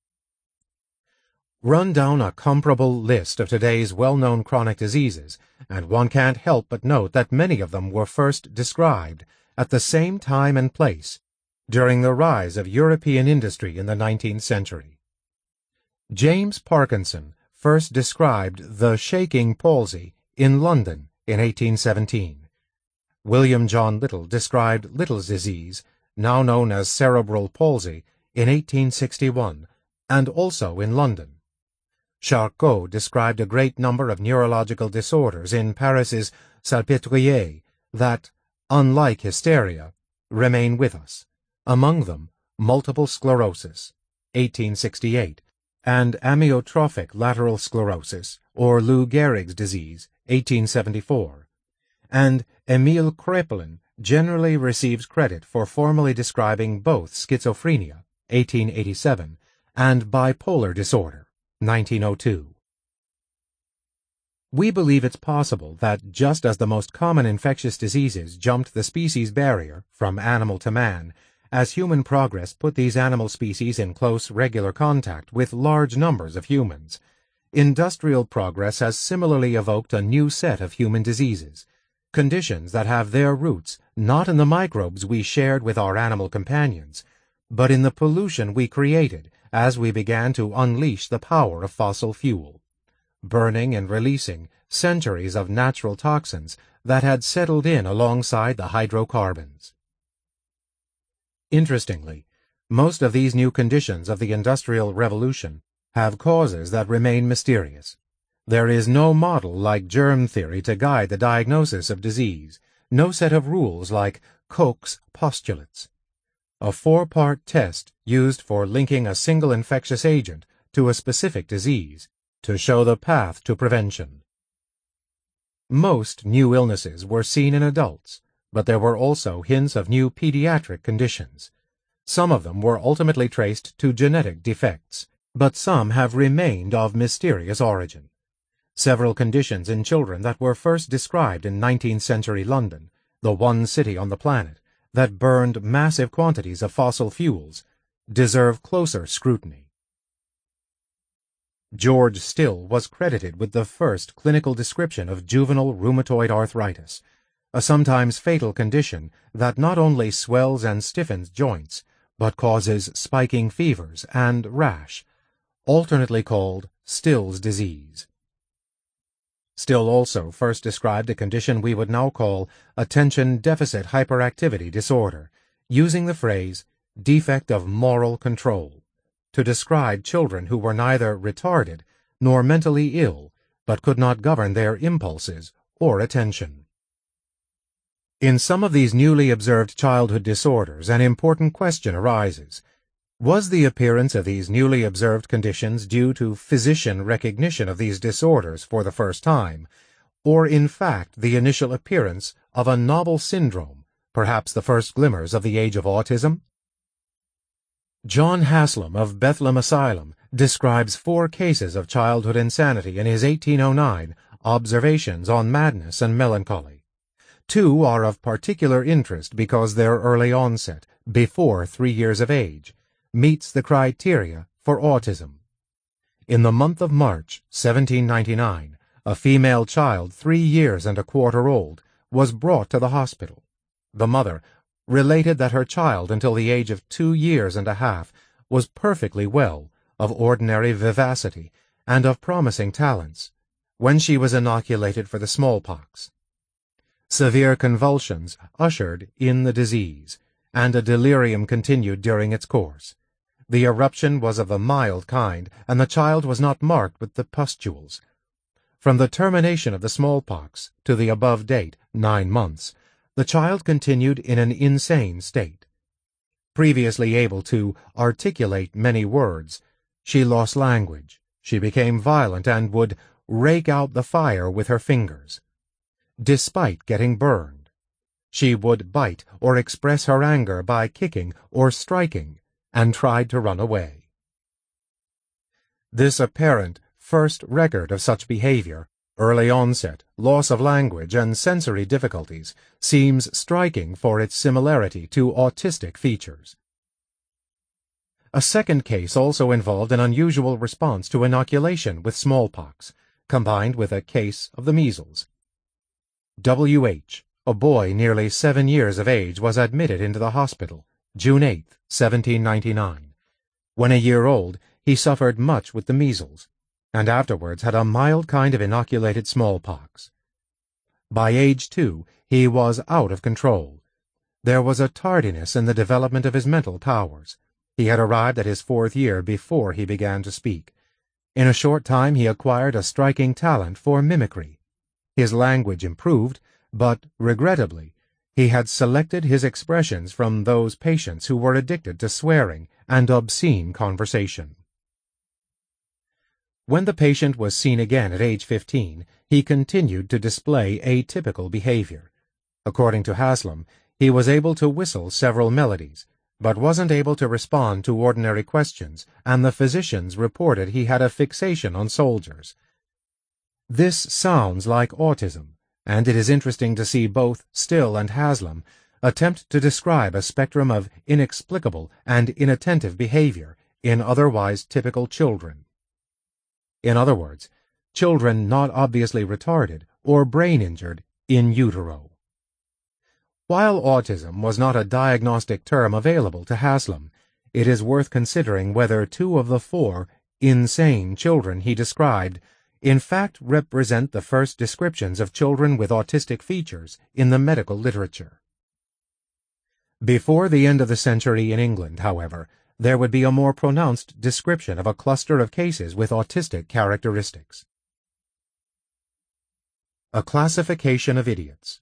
Run down a comparable list of today's well-known chronic diseases, and one can't help but note that many of them were first described at the same time and place during the rise of European industry in the 19th century. James Parkinson first described the shaking palsy in London in 1817. William John Little described Little's disease, now known as cerebral palsy, in 1861, and also in London. Charcot described a great number of neurological disorders in Paris's Salpêtrière that, unlike hysteria, remain with us, among them multiple sclerosis, 1868, and amyotrophic lateral sclerosis, or Lou Gehrig's disease, 1874, and Emile Kraepelin generally receives credit for formally describing both schizophrenia, 1887, and bipolar disorder, 1902. We believe it's possible that just as the most common infectious diseases jumped the species barrier from animal to man, as human progress put these animal species in close, regular contact with large numbers of humans, industrial progress has similarly evoked a new set of human diseases, conditions that have their roots not in the microbes we shared with our animal companions, but in the pollution we created as we began to unleash the power of fossil fuel, burning and releasing centuries of natural toxins that had settled in alongside the hydrocarbons. Interestingly, most of these new conditions of the Industrial Revolution have causes that remain mysterious. There is no model like germ theory to guide the diagnosis of disease, no set of rules like Koch's postulates. A four-part test used for linking a single infectious agent to a specific disease to show the path to prevention. Most new illnesses were seen in adults, but there were also hints of new pediatric conditions. Some of them were ultimately traced to genetic defects, but some have remained of mysterious origin. Several conditions in children that were first described in 19th century London, the one city on the planet that burned massive quantities of fossil fuels, deserve closer scrutiny. George Still was credited with the first clinical description of juvenile rheumatoid arthritis, a sometimes fatal condition that not only swells and stiffens joints, but causes spiking fevers and rash, alternately called Still's disease. Still also first described a condition we would now call attention deficit hyperactivity disorder, using the phrase defect of moral control, to describe children who were neither retarded nor mentally ill, but could not govern their impulses or attention. In some of these newly observed childhood disorders, an important question arises. Was the appearance of these newly observed conditions due to physician recognition of these disorders for the first time, or in fact the initial appearance of a novel syndrome, perhaps the first glimmers of the age of autism? John Haslam of Bethlehem Asylum describes 4 cases of childhood insanity in his 1809 Observations on Madness and Melancholy. 2 are of particular interest because their early onset, before 3 years of age, meets the criteria for autism. In the month of March, 1799, a female child 3 years and a quarter old was brought to the hospital. The mother related that her child until the age of 2 years and a half was perfectly well, of ordinary vivacity, and of promising talents, when she was inoculated for the smallpox. Severe convulsions ushered in the disease, and a delirium continued during its course. The eruption was of a mild kind, and the child was not marked with the pustules. From the termination of the smallpox to the above date, 9 months, the child continued in an insane state. Previously able to articulate many words, she lost language, she became violent and would rake out the fire with her fingers. Despite getting burned, she would bite or express her anger by kicking or striking, and tried to run away. This apparent first record of such behavior, early onset, loss of language, and sensory difficulties, seems striking for its similarity to autistic features. A second case also involved an unusual response to inoculation with smallpox, combined with a case of the measles. W.H., a boy nearly 7 years of age, was admitted into the hospital, June 8, 1799. When a year old, he suffered much with the measles, and afterwards had a mild kind of inoculated smallpox. By age 2, he was out of control. There was a tardiness in the development of his mental powers. He had arrived at his 4th year before he began to speak. In a short time he acquired a striking talent for mimicry. His language improved, but, regrettably, he had selected his expressions from those patients who were addicted to swearing and obscene conversation. When the patient was seen again at age 15, he continued to display atypical behavior. According to Haslam, he was able to whistle several melodies, but wasn't able to respond to ordinary questions, and the physicians reported he had a fixation on soldiers. This sounds like autism, and it is interesting to see both Still and Haslam attempt to describe a spectrum of inexplicable and inattentive behavior in otherwise typical children. In other words, children not obviously retarded or brain-injured in utero. While autism was not a diagnostic term available to Haslam, it is worth considering whether 2 of the 4 insane children he described in fact represent the first descriptions of children with autistic features in the medical literature. Before the end of the century in England, however, there would be a more pronounced description of a cluster of cases with autistic characteristics. A classification of idiots.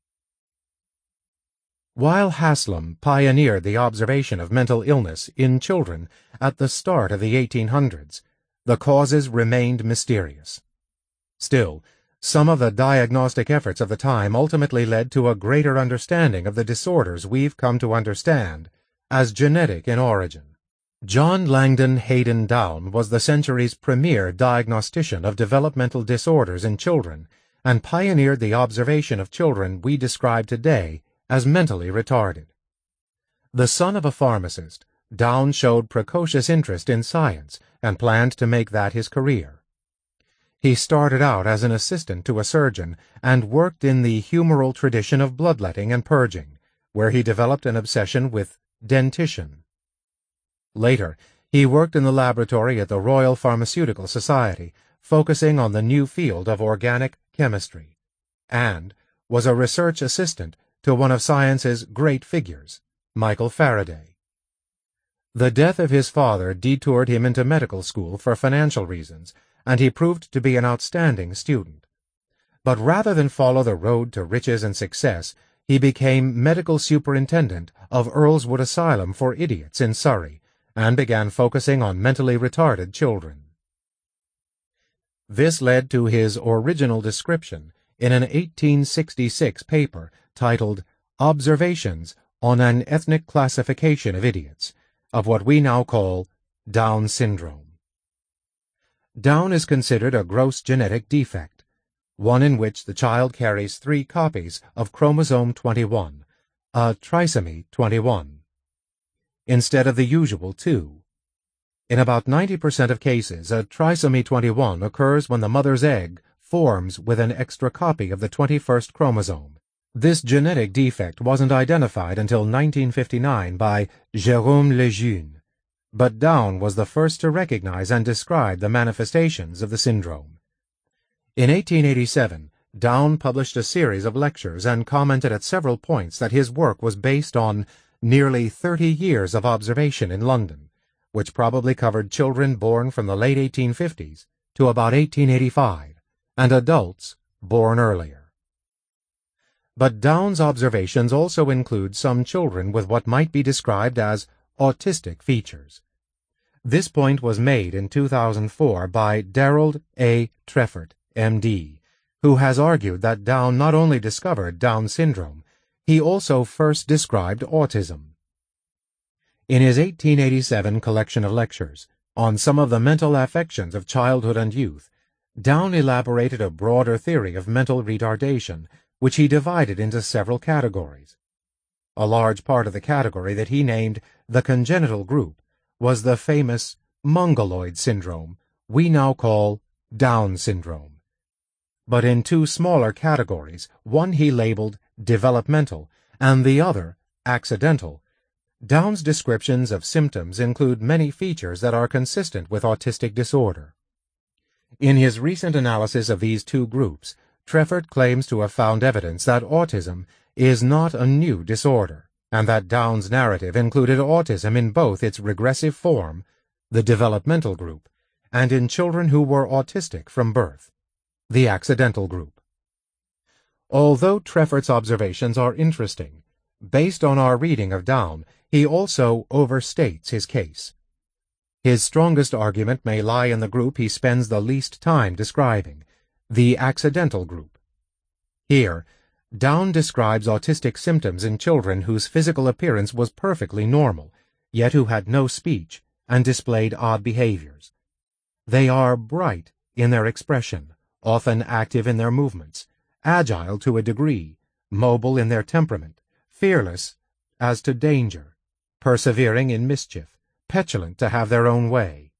While Haslam pioneered the observation of mental illness in children at the start of the 1800s, the causes remained mysterious. Still, some of the diagnostic efforts of the time ultimately led to a greater understanding of the disorders we've come to understand as genetic in origin. John Langdon Hayden Down was the century's premier diagnostician of developmental disorders in children and pioneered the observation of children we describe today as mentally retarded. The son of a pharmacist, Down showed precocious interest in science and planned to make that his career. He started out as an assistant to a surgeon and worked in the humoral tradition of bloodletting and purging, where he developed an obsession with dentition. Later, he worked in the laboratory at the Royal Pharmaceutical Society, focusing on the new field of organic chemistry, and was a research assistant to one of science's great figures, Michael Faraday. The death of his father detoured him into medical school for financial reasons, and he proved to be an outstanding student. But rather than follow the road to riches and success, he became medical superintendent of Earlswood Asylum for Idiots in Surrey, and began focusing on mentally retarded children. This led to his original description in an 1866 paper titled Observations on an Ethnic Classification of Idiots, of what we now call Down syndrome. Down is considered a gross genetic defect, one in which the child carries 3 copies of chromosome 21, a trisomy 21, instead of the usual 2. In about 90% of cases, a trisomy 21 occurs when the mother's egg forms with an extra copy of the 21st chromosome. This genetic defect wasn't identified until 1959 by Jérôme Lejeune, but Down was the first to recognize and describe the manifestations of the syndrome. In 1887, Down published a series of lectures and commented at several points that his work was based on nearly 30 years of observation in London, which probably covered children born from the late 1850s to about 1885, and adults born earlier. But Down's observations also include some children with what might be described as autistic features. This point was made in 2004 by Darold A. Treffert, M.D., who has argued that Down not only discovered Down syndrome, he also first described autism. In his 1887 collection of lectures on some of the mental affections of childhood and youth, Down elaborated a broader theory of mental retardation, which he divided into several categories. A large part of the category that he named the congenital group was the famous mongoloid syndrome we now call Down syndrome. But in 2 smaller categories, one he labeled developmental and the other accidental, Down's descriptions of symptoms include many features that are consistent with autistic disorder. In his recent analysis of these 2 groups, Treffert claims to have found evidence that autism is not a new disorder, and that Down's narrative included autism in both its regressive form, the developmental group, and in children who were autistic from birth, the accidental group. Although Treffert's observations are interesting, based on our reading of Down, he also overstates his case. His strongest argument may lie in the group he spends the least time describing, the accidental group. Here, Down describes autistic symptoms in children whose physical appearance was perfectly normal, yet who had no speech and displayed odd behaviors. They are bright in their expression, often active in their movements, agile to a degree, mobile in their temperament, fearless as to danger, persevering in mischief, petulant to have their own way.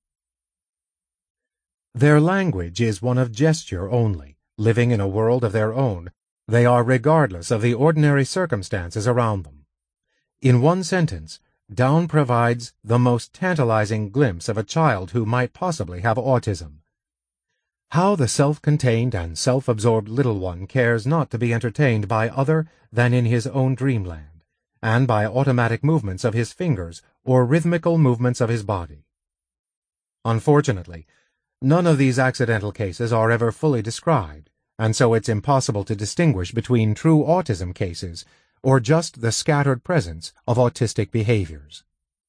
Their language is one of gesture only, living in a world of their own. They are regardless of the ordinary circumstances around them. In one sentence, Down provides the most tantalizing glimpse of a child who might possibly have autism. How the self-contained and self-absorbed little one cares not to be entertained by other than in his own dreamland, and by automatic movements of his fingers or rhythmical movements of his body. Unfortunately, none of these accidental cases are ever fully described, and so it's impossible to distinguish between true autism cases or just the scattered presence of autistic behaviors.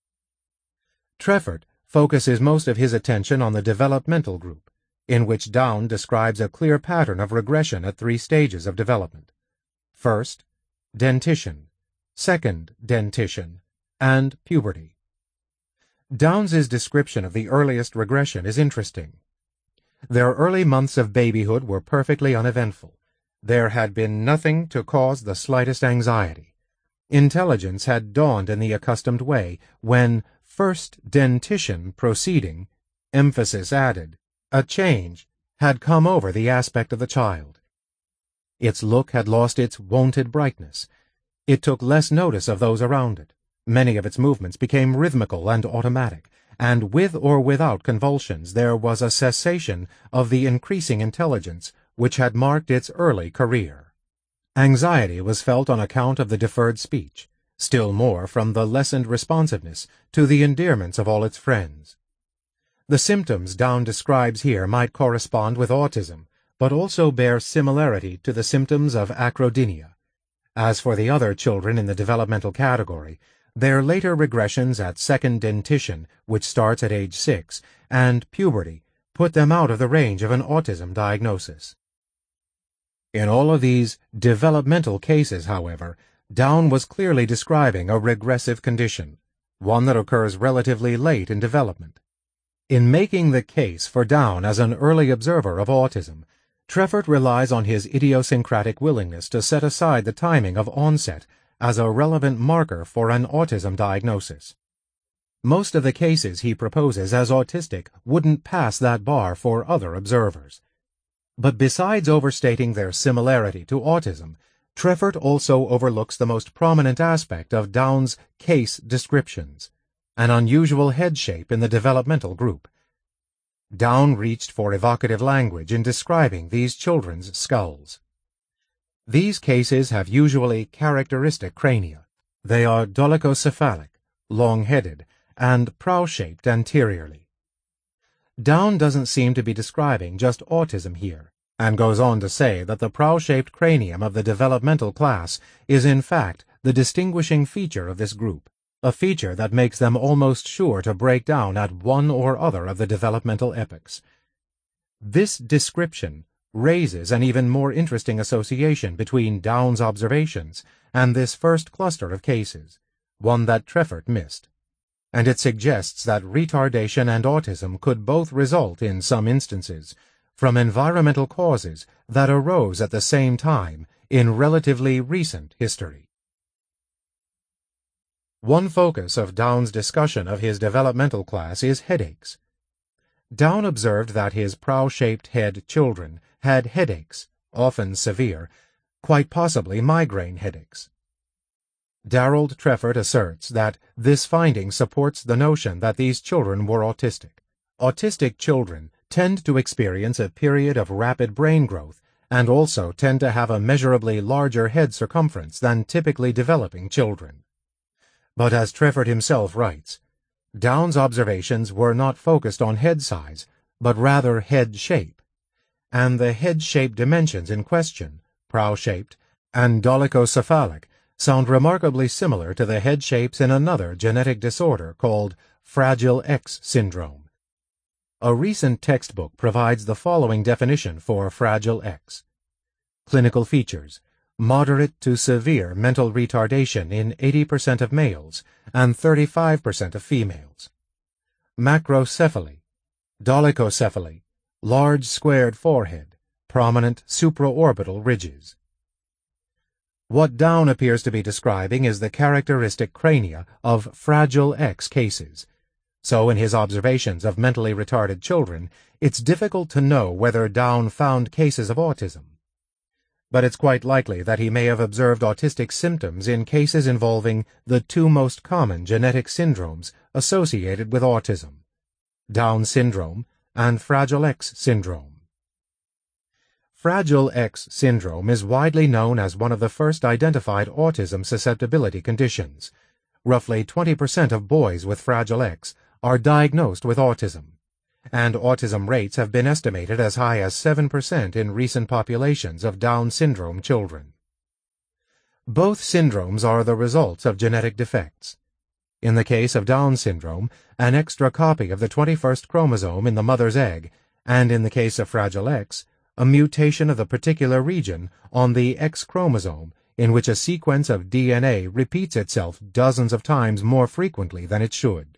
Treffert focuses most of his attention on the developmental group, in which Down describes a clear pattern of regression at 3 stages of development. First, dentition, second, dentition, and puberty. Downes's description of the earliest regression is interesting. Their early months of babyhood were perfectly uneventful. There had been nothing to cause the slightest anxiety. Intelligence had dawned in the accustomed way when, first dentition proceeding, emphasis added, a change had come over the aspect of the child. Its look had lost its wonted brightness. It took less notice of those around it. Many of its movements became rhythmical and automatic, and with or without convulsions there was a cessation of the increasing intelligence which had marked its early career. Anxiety was felt on account of the deferred speech, still more from the lessened responsiveness to the endearments of all its friends. The symptoms Down describes here might correspond with autism, but also bear similarity to the symptoms of acrodynia. As for the other children in the developmental category, their later regressions at second dentition, which starts at age 6, and puberty, put them out of the range of an autism diagnosis. In all of these developmental cases, however, Down was clearly describing a regressive condition, one that occurs relatively late in development. In making the case for Down as an early observer of autism, Treffert relies on his idiosyncratic willingness to set aside the timing of onset as a relevant marker for an autism diagnosis. Most of the cases he proposes as autistic wouldn't pass that bar for other observers. But besides overstating their similarity to autism, Treffert also overlooks the most prominent aspect of Down's case descriptions, an unusual head shape in the developmental group. Down reached for evocative language in describing these children's skulls. These cases have usually characteristic crania. They are dolichocephalic, long-headed, and prow-shaped anteriorly. Down doesn't seem to be describing just autism here, and goes on to say that the prow-shaped cranium of the developmental class is in fact the distinguishing feature of this group, a feature that makes them almost sure to break down at one or other of the developmental epochs. This description raises an even more interesting association between Down's observations and this first cluster of cases, one that Treffert missed, and it suggests that retardation and autism could both result in some instances from environmental causes that arose at the same time in relatively recent history. One focus of Down's discussion of his developmental class is headaches. Down observed that his prow-shaped head children had headaches, often severe, quite possibly migraine headaches. Darold Treffert asserts that this finding supports the notion that these children were autistic. Autistic children tend to experience a period of rapid brain growth and also tend to have a measurably larger head circumference than typically developing children. But as Treffert himself writes, Down's observations were not focused on head size, but rather head shape, and the head shape dimensions in question, prow-shaped and dolichocephalic, sound remarkably similar to the head shapes in another genetic disorder called Fragile X syndrome. A recent textbook provides the following definition for Fragile X. Clinical features: moderate to severe mental retardation in 80% of males and 35% of females. Macrocephaly, dolichocephaly, large squared forehead, prominent supraorbital ridges. What Down appears to be describing is the characteristic crania of Fragile X cases. So in his observations of mentally retarded children, it's difficult to know whether Down found cases of autism. But it's quite likely that he may have observed autistic symptoms in cases involving the two most common genetic syndromes associated with autism: Down syndrome and Fragile X syndrome. Fragile X syndrome is widely known as one of the first identified autism susceptibility conditions. Roughly 20% of boys with Fragile X are diagnosed with autism, and autism rates have been estimated as high as 7% in recent populations of Down syndrome children. Both syndromes are the results of genetic defects. In the case of Down syndrome, an extra copy of the 21st chromosome in the mother's egg, and in the case of Fragile X, a mutation of the particular region on the X chromosome in which a sequence of DNA repeats itself dozens of times more frequently than it should.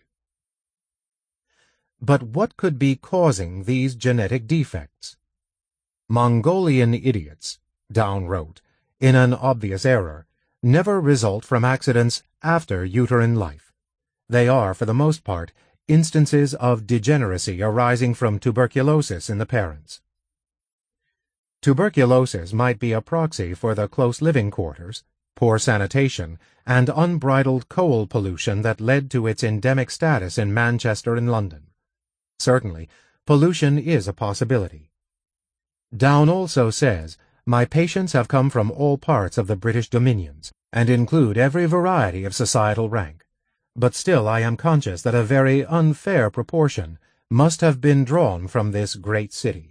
But what could be causing these genetic defects? Mongolian idiots, Down wrote, in an obvious error, never result from accidents after uterine life. They are, for the most part, instances of degeneracy arising from tuberculosis in the parents. Tuberculosis might be a proxy for the close living quarters, poor sanitation, and unbridled coal pollution that led to its endemic status in Manchester and London. Certainly, pollution is a possibility. Down also says, "My patients have come from all parts of the British dominions, and include every variety of societal rank. But still I am conscious that a very unfair proportion must have been drawn from this great city."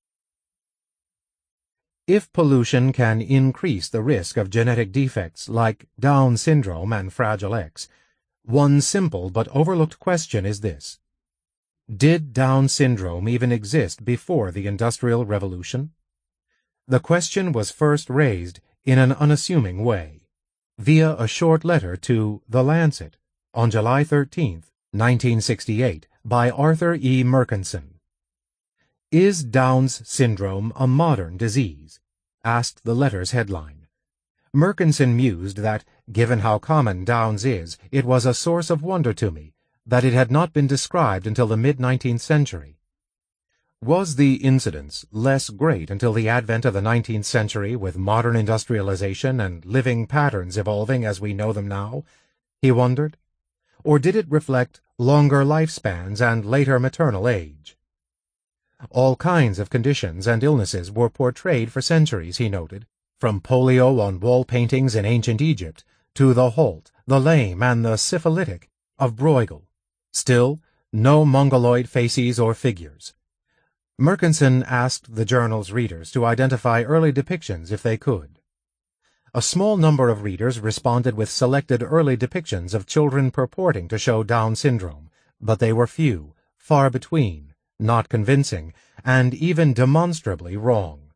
If pollution can increase the risk of genetic defects like Down syndrome and Fragile X, one simple but overlooked question is this: did Down syndrome even exist before the Industrial Revolution? The question was first raised in an unassuming way, via a short letter to The Lancet on July 13, 1968, by Arthur E. Merkinson. "Is Down's syndrome a modern disease?" asked the letter's headline. Merkinson mused that, given how common Down's is, it was a source of wonder to me that it had not been described until the mid-19th century. Was the incidence less great until the advent of the 19th century, with modern industrialization and living patterns evolving as we know them now? He wondered. Or did it reflect longer lifespans and later maternal age? All kinds of conditions and illnesses were portrayed for centuries, he noted, from polio on wall paintings in ancient Egypt to the halt, the lame, and the syphilitic of Bruegel. Still, no mongoloid faces or figures. Merkinson asked the journal's readers to identify early depictions if they could. A small number of readers responded with selected early depictions of children purporting to show Down syndrome, but they were few, far between, not convincing, and even demonstrably wrong.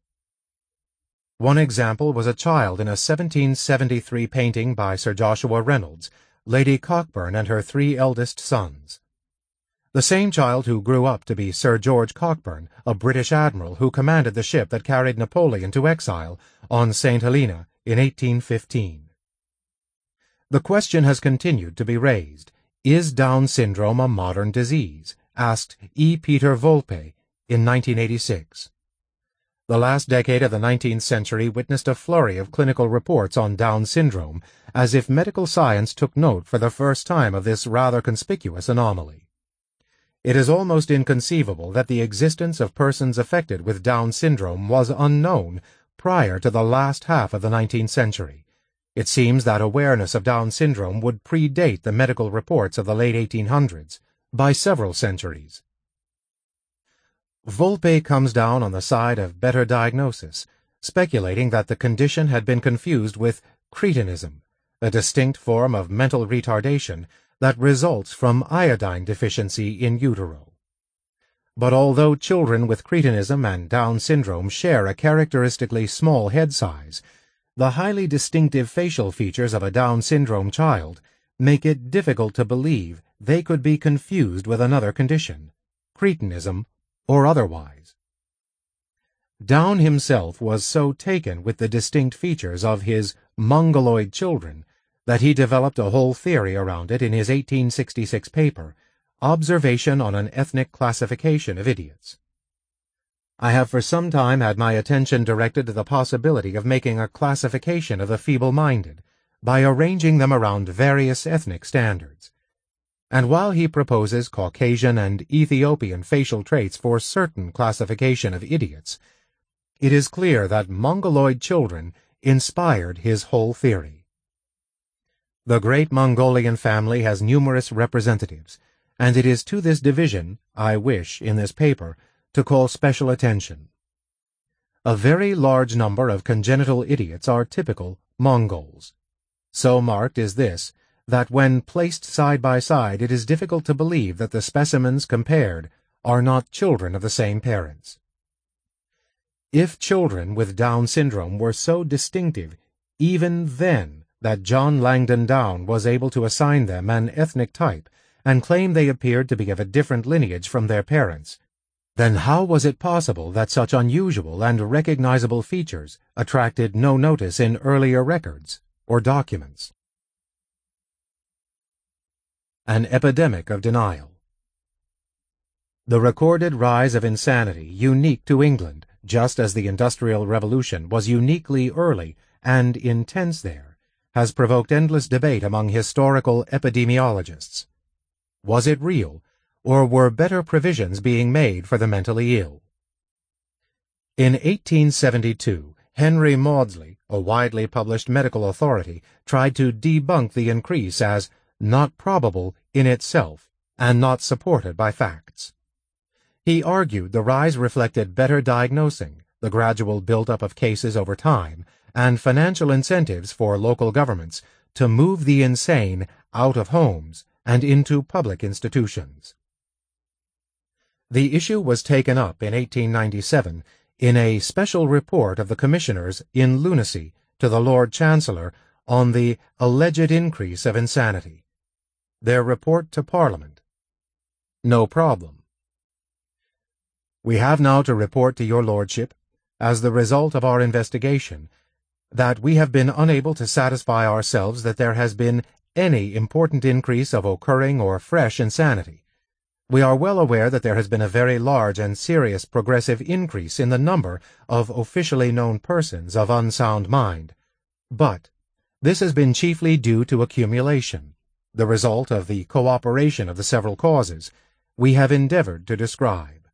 One example was a child in a 1773 painting by Sir Joshua Reynolds, Lady Cockburn and her 3 eldest sons. The same child who grew up to be Sir George Cockburn, a British admiral who commanded the ship that carried Napoleon to exile on St. Helena in 1815. The question has continued to be raised: is Down syndrome a modern disease? Asked E. Peter Volpe in 1986. The last decade of the 19th century witnessed a flurry of clinical reports on Down syndrome, as if medical science took note for the first time of this rather conspicuous anomaly. It is almost inconceivable that the existence of persons affected with Down syndrome was unknown prior to the last half of the 19th century. It seems that awareness of Down syndrome would predate the medical reports of the late 1800s by several centuries. Volpe comes down on the side of better diagnosis, speculating that the condition had been confused with cretinism, a distinct form of mental retardation that results from iodine deficiency in utero. But although children with cretinism and Down syndrome share a characteristically small head size, the highly distinctive facial features of a Down syndrome child make it difficult to believe they could be confused with another condition, cretinism or otherwise. Down himself was so taken with the distinct features of his mongoloid children that he developed a whole theory around it in his 1866 paper, Observation on an Ethnic Classification of Idiots. I have for some time had my attention directed to the possibility of making a classification of the feeble-minded by arranging them around various ethnic standards. And while he proposes Caucasian and Ethiopian facial traits for certain classification of idiots, it is clear that Mongoloid children inspired his whole theory. The great Mongolian family has numerous representatives, and it is to this division I wish, in this paper, to call special attention. A very large number of congenital idiots are typical Mongols. So marked is this, that when placed side by side it is difficult to believe that the specimens compared are not children of the same parents. If children with Down syndrome were so distinctive, even then, that John Langdon Down was able to assign them an ethnic type and claim they appeared to be of a different lineage from their parents, then how was it possible that such unusual and recognizable features attracted no notice in earlier records or documents? An epidemic of denial. The recorded rise of insanity unique to England, just as the Industrial Revolution was uniquely early and intense there, has provoked endless debate among historical epidemiologists. Was it real, or were better provisions being made for the mentally ill? In 1872, Henry Maudsley, a widely published medical authority, tried to debunk the increase as not probable in itself and not supported by facts. He argued the rise reflected better diagnosing, the gradual build-up of cases over time, and financial incentives for local governments to move the insane out of homes and into public institutions. The issue was taken up in 1897 in a special report of the commissioners in lunacy to the Lord Chancellor on the alleged increase of insanity. Their report to Parliament. No problem. We have now to report to your Lordship, as the result of our investigation, that we have been unable to satisfy ourselves that there has been any important increase of occurring or fresh insanity. We are well aware that there has been a very large and serious progressive increase in the number of officially known persons of unsound mind, but this has been chiefly due to accumulation, the result of the cooperation of the several causes we have endeavored to describe.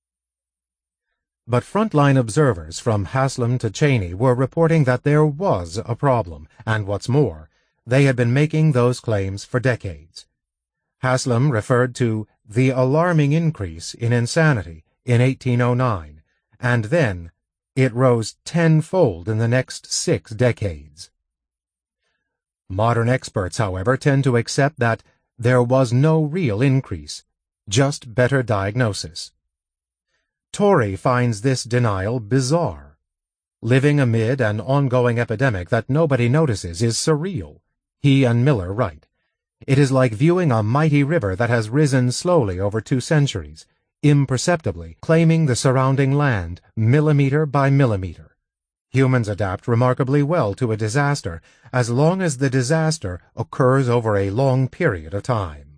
But frontline observers from Haslam to Cheney were reporting that there was a problem, and what's more, they had been making those claims for decades. Haslam referred to the alarming increase in insanity in 1809, and then it rose tenfold in the next 6 decades. Modern experts, however, tend to accept that there was no real increase, just better diagnosis. Torrey finds this denial bizarre. Living amid an ongoing epidemic that nobody notices is surreal. He and Miller write, "It is like viewing a mighty river that has risen slowly over 2 centuries, imperceptibly claiming the surrounding land, millimeter by millimeter. Humans adapt remarkably well to a disaster, as long as the disaster occurs over a long period of time."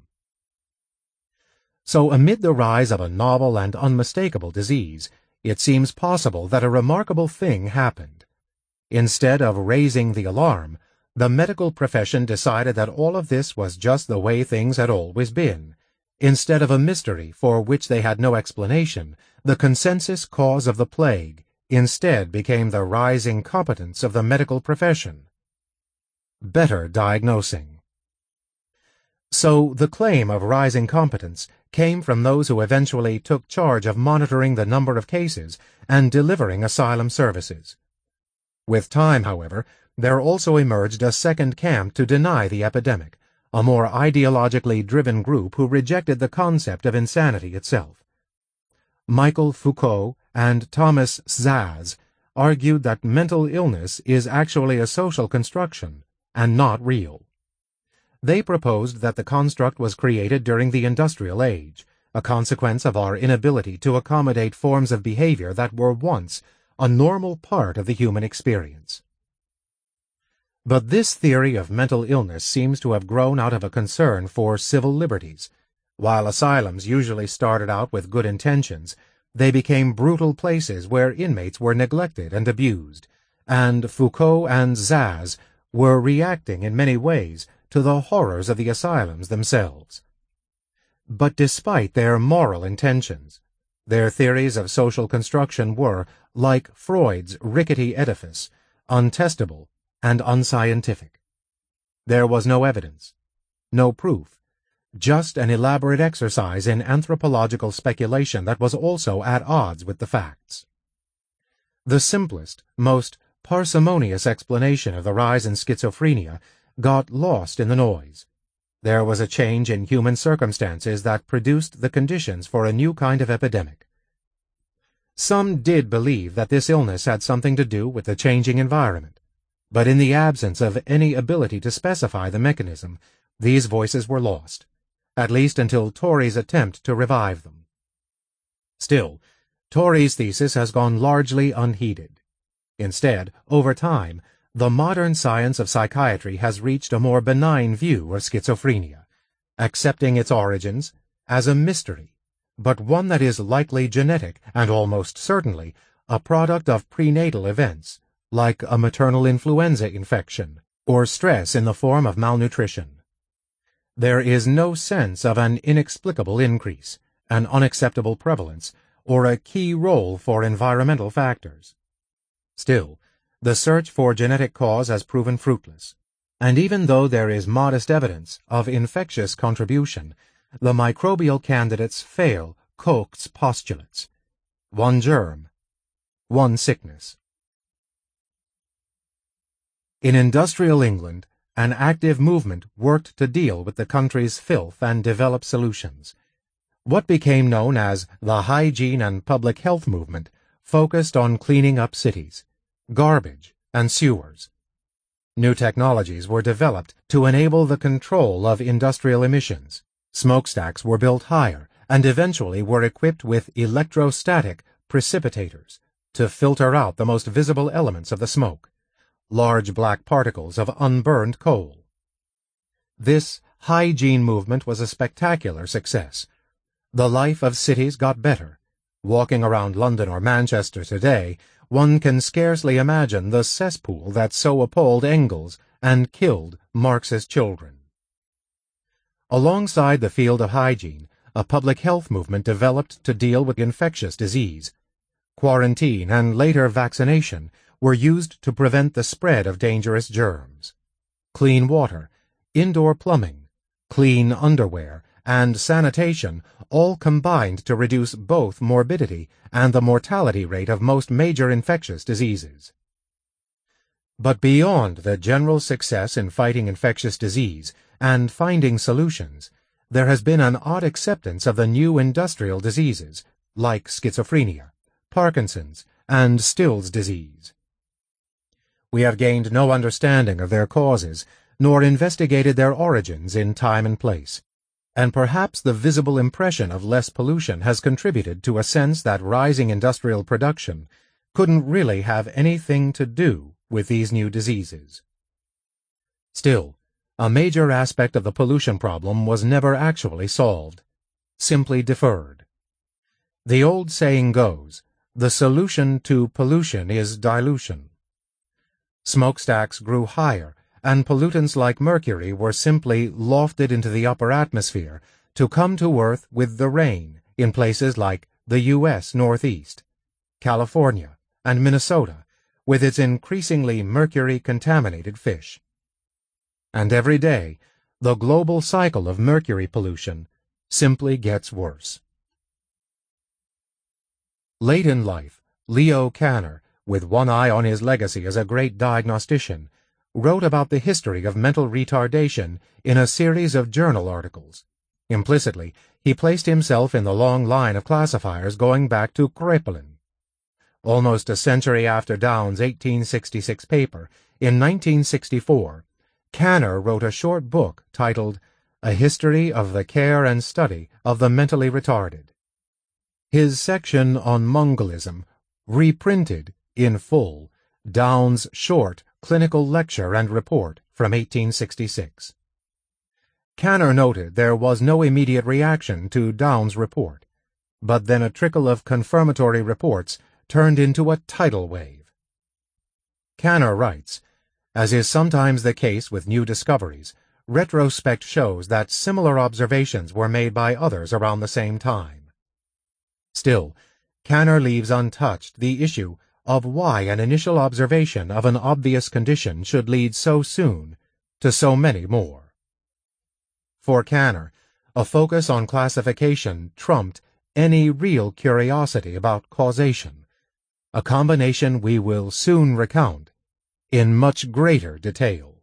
So amid the rise of a novel and unmistakable disease, it seems possible that a remarkable thing happened. Instead of raising the alarm, the medical profession decided that all of this was just the way things had always been. Instead of a mystery for which they had no explanation, the consensus cause of the plague instead became the rising competence of the medical profession. Better diagnosing. So the claim of rising competence came from those who eventually took charge of monitoring the number of cases and delivering asylum services. With time, however, there also emerged a second camp to deny the epidemic, a more ideologically driven group who rejected the concept of insanity itself. Michel Foucault and Thomas Szasz argued that mental illness is actually a social construction and not real. They proposed that the construct was created during the Industrial Age, a consequence of our inability to accommodate forms of behavior that were once a normal part of the human experience. But this theory of mental illness seems to have grown out of a concern for civil liberties. While asylums usually started out with good intentions, they became brutal places where inmates were neglected and abused, and Foucault and Szasz were reacting in many ways to the horrors of the asylums themselves. But despite their moral intentions, their theories of social construction were, like Freud's rickety edifice, untestable and unscientific. There was no evidence, no proof, just an elaborate exercise in anthropological speculation that was also at odds with the facts. The simplest, most parsimonious explanation of the rise in schizophrenia got lost in the noise. There was a change in human circumstances that produced the conditions for a new kind of epidemic. Some did believe that this illness had something to do with the changing environment, but in the absence of any ability to specify the mechanism, these voices were lost, at least until Torrey's attempt to revive them. Still, Torrey's thesis has gone largely unheeded. Instead, over time, the modern science of psychiatry has reached a more benign view of schizophrenia, accepting its origins as a mystery, but one that is likely genetic and almost certainly a product of prenatal events, like a maternal influenza infection or stress in the form of malnutrition. There is no sense of an inexplicable increase, an unacceptable prevalence, or a key role for environmental factors. Still, the search for genetic cause has proven fruitless, and even though there is modest evidence of infectious contribution, the microbial candidates fail Koch's postulates. One germ, one sickness. In industrial England, an active movement worked to deal with the country's filth and develop solutions. What became known as the Hygiene and Public Health Movement focused on cleaning up cities, garbage, and sewers. New technologies were developed to enable the control of industrial emissions. Smokestacks were built higher and eventually were equipped with electrostatic precipitators to filter out the most visible elements of the smoke, large black particles of unburned coal. This hygiene movement was a spectacular success. The life of cities got better. Walking around London or Manchester today, one can scarcely imagine the cesspool that so appalled Engels and killed Marx's children. Alongside the field of hygiene, a public health movement developed to deal with infectious disease. Quarantine and later vaccination were used to prevent the spread of dangerous germs. Clean water, indoor plumbing, clean underwear, and sanitation all combined to reduce both morbidity and the mortality rate of most major infectious diseases. But beyond the general success in fighting infectious disease and finding solutions, there has been an odd acceptance of the new industrial diseases, like schizophrenia, Parkinson's, and Still's disease. We have gained no understanding of their causes, nor investigated their origins in time and place. And perhaps the visible impression of less pollution has contributed to a sense that rising industrial production couldn't really have anything to do with these new diseases. Still, a major aspect of the pollution problem was never actually solved, simply deferred. The old saying goes, the solution to pollution is dilution. Smokestacks grew higher, and pollutants like mercury were simply lofted into the upper atmosphere to come to Earth with the rain in places like the U.S. Northeast, California, and Minnesota, with its increasingly mercury-contaminated fish. And every day, the global cycle of mercury pollution simply gets worse. Late in life, Leo Kanner, with one eye on his legacy as a great diagnostician, wrote about the history of mental retardation in a series of journal articles. Implicitly, he placed himself in the long line of classifiers going back to Kraepelin. Almost a century after Downes' 1866 paper, in 1964, Kanner wrote a short book titled A History of the Care and Study of the Mentally Retarded. His section on Mongolism reprinted, in full, Downes' short clinical lecture and report from 1866. Kanner noted there was no immediate reaction to Downes' report, but then a trickle of confirmatory reports turned into a tidal wave. Kanner writes, as is sometimes the case with new discoveries, retrospect shows that similar observations were made by others around the same time. Still, Kanner leaves untouched the issue of why an initial observation of an obvious condition should lead so soon to so many more. For Kanner, a focus on classification trumped any real curiosity about causation, a combination we will soon recount in much greater detail.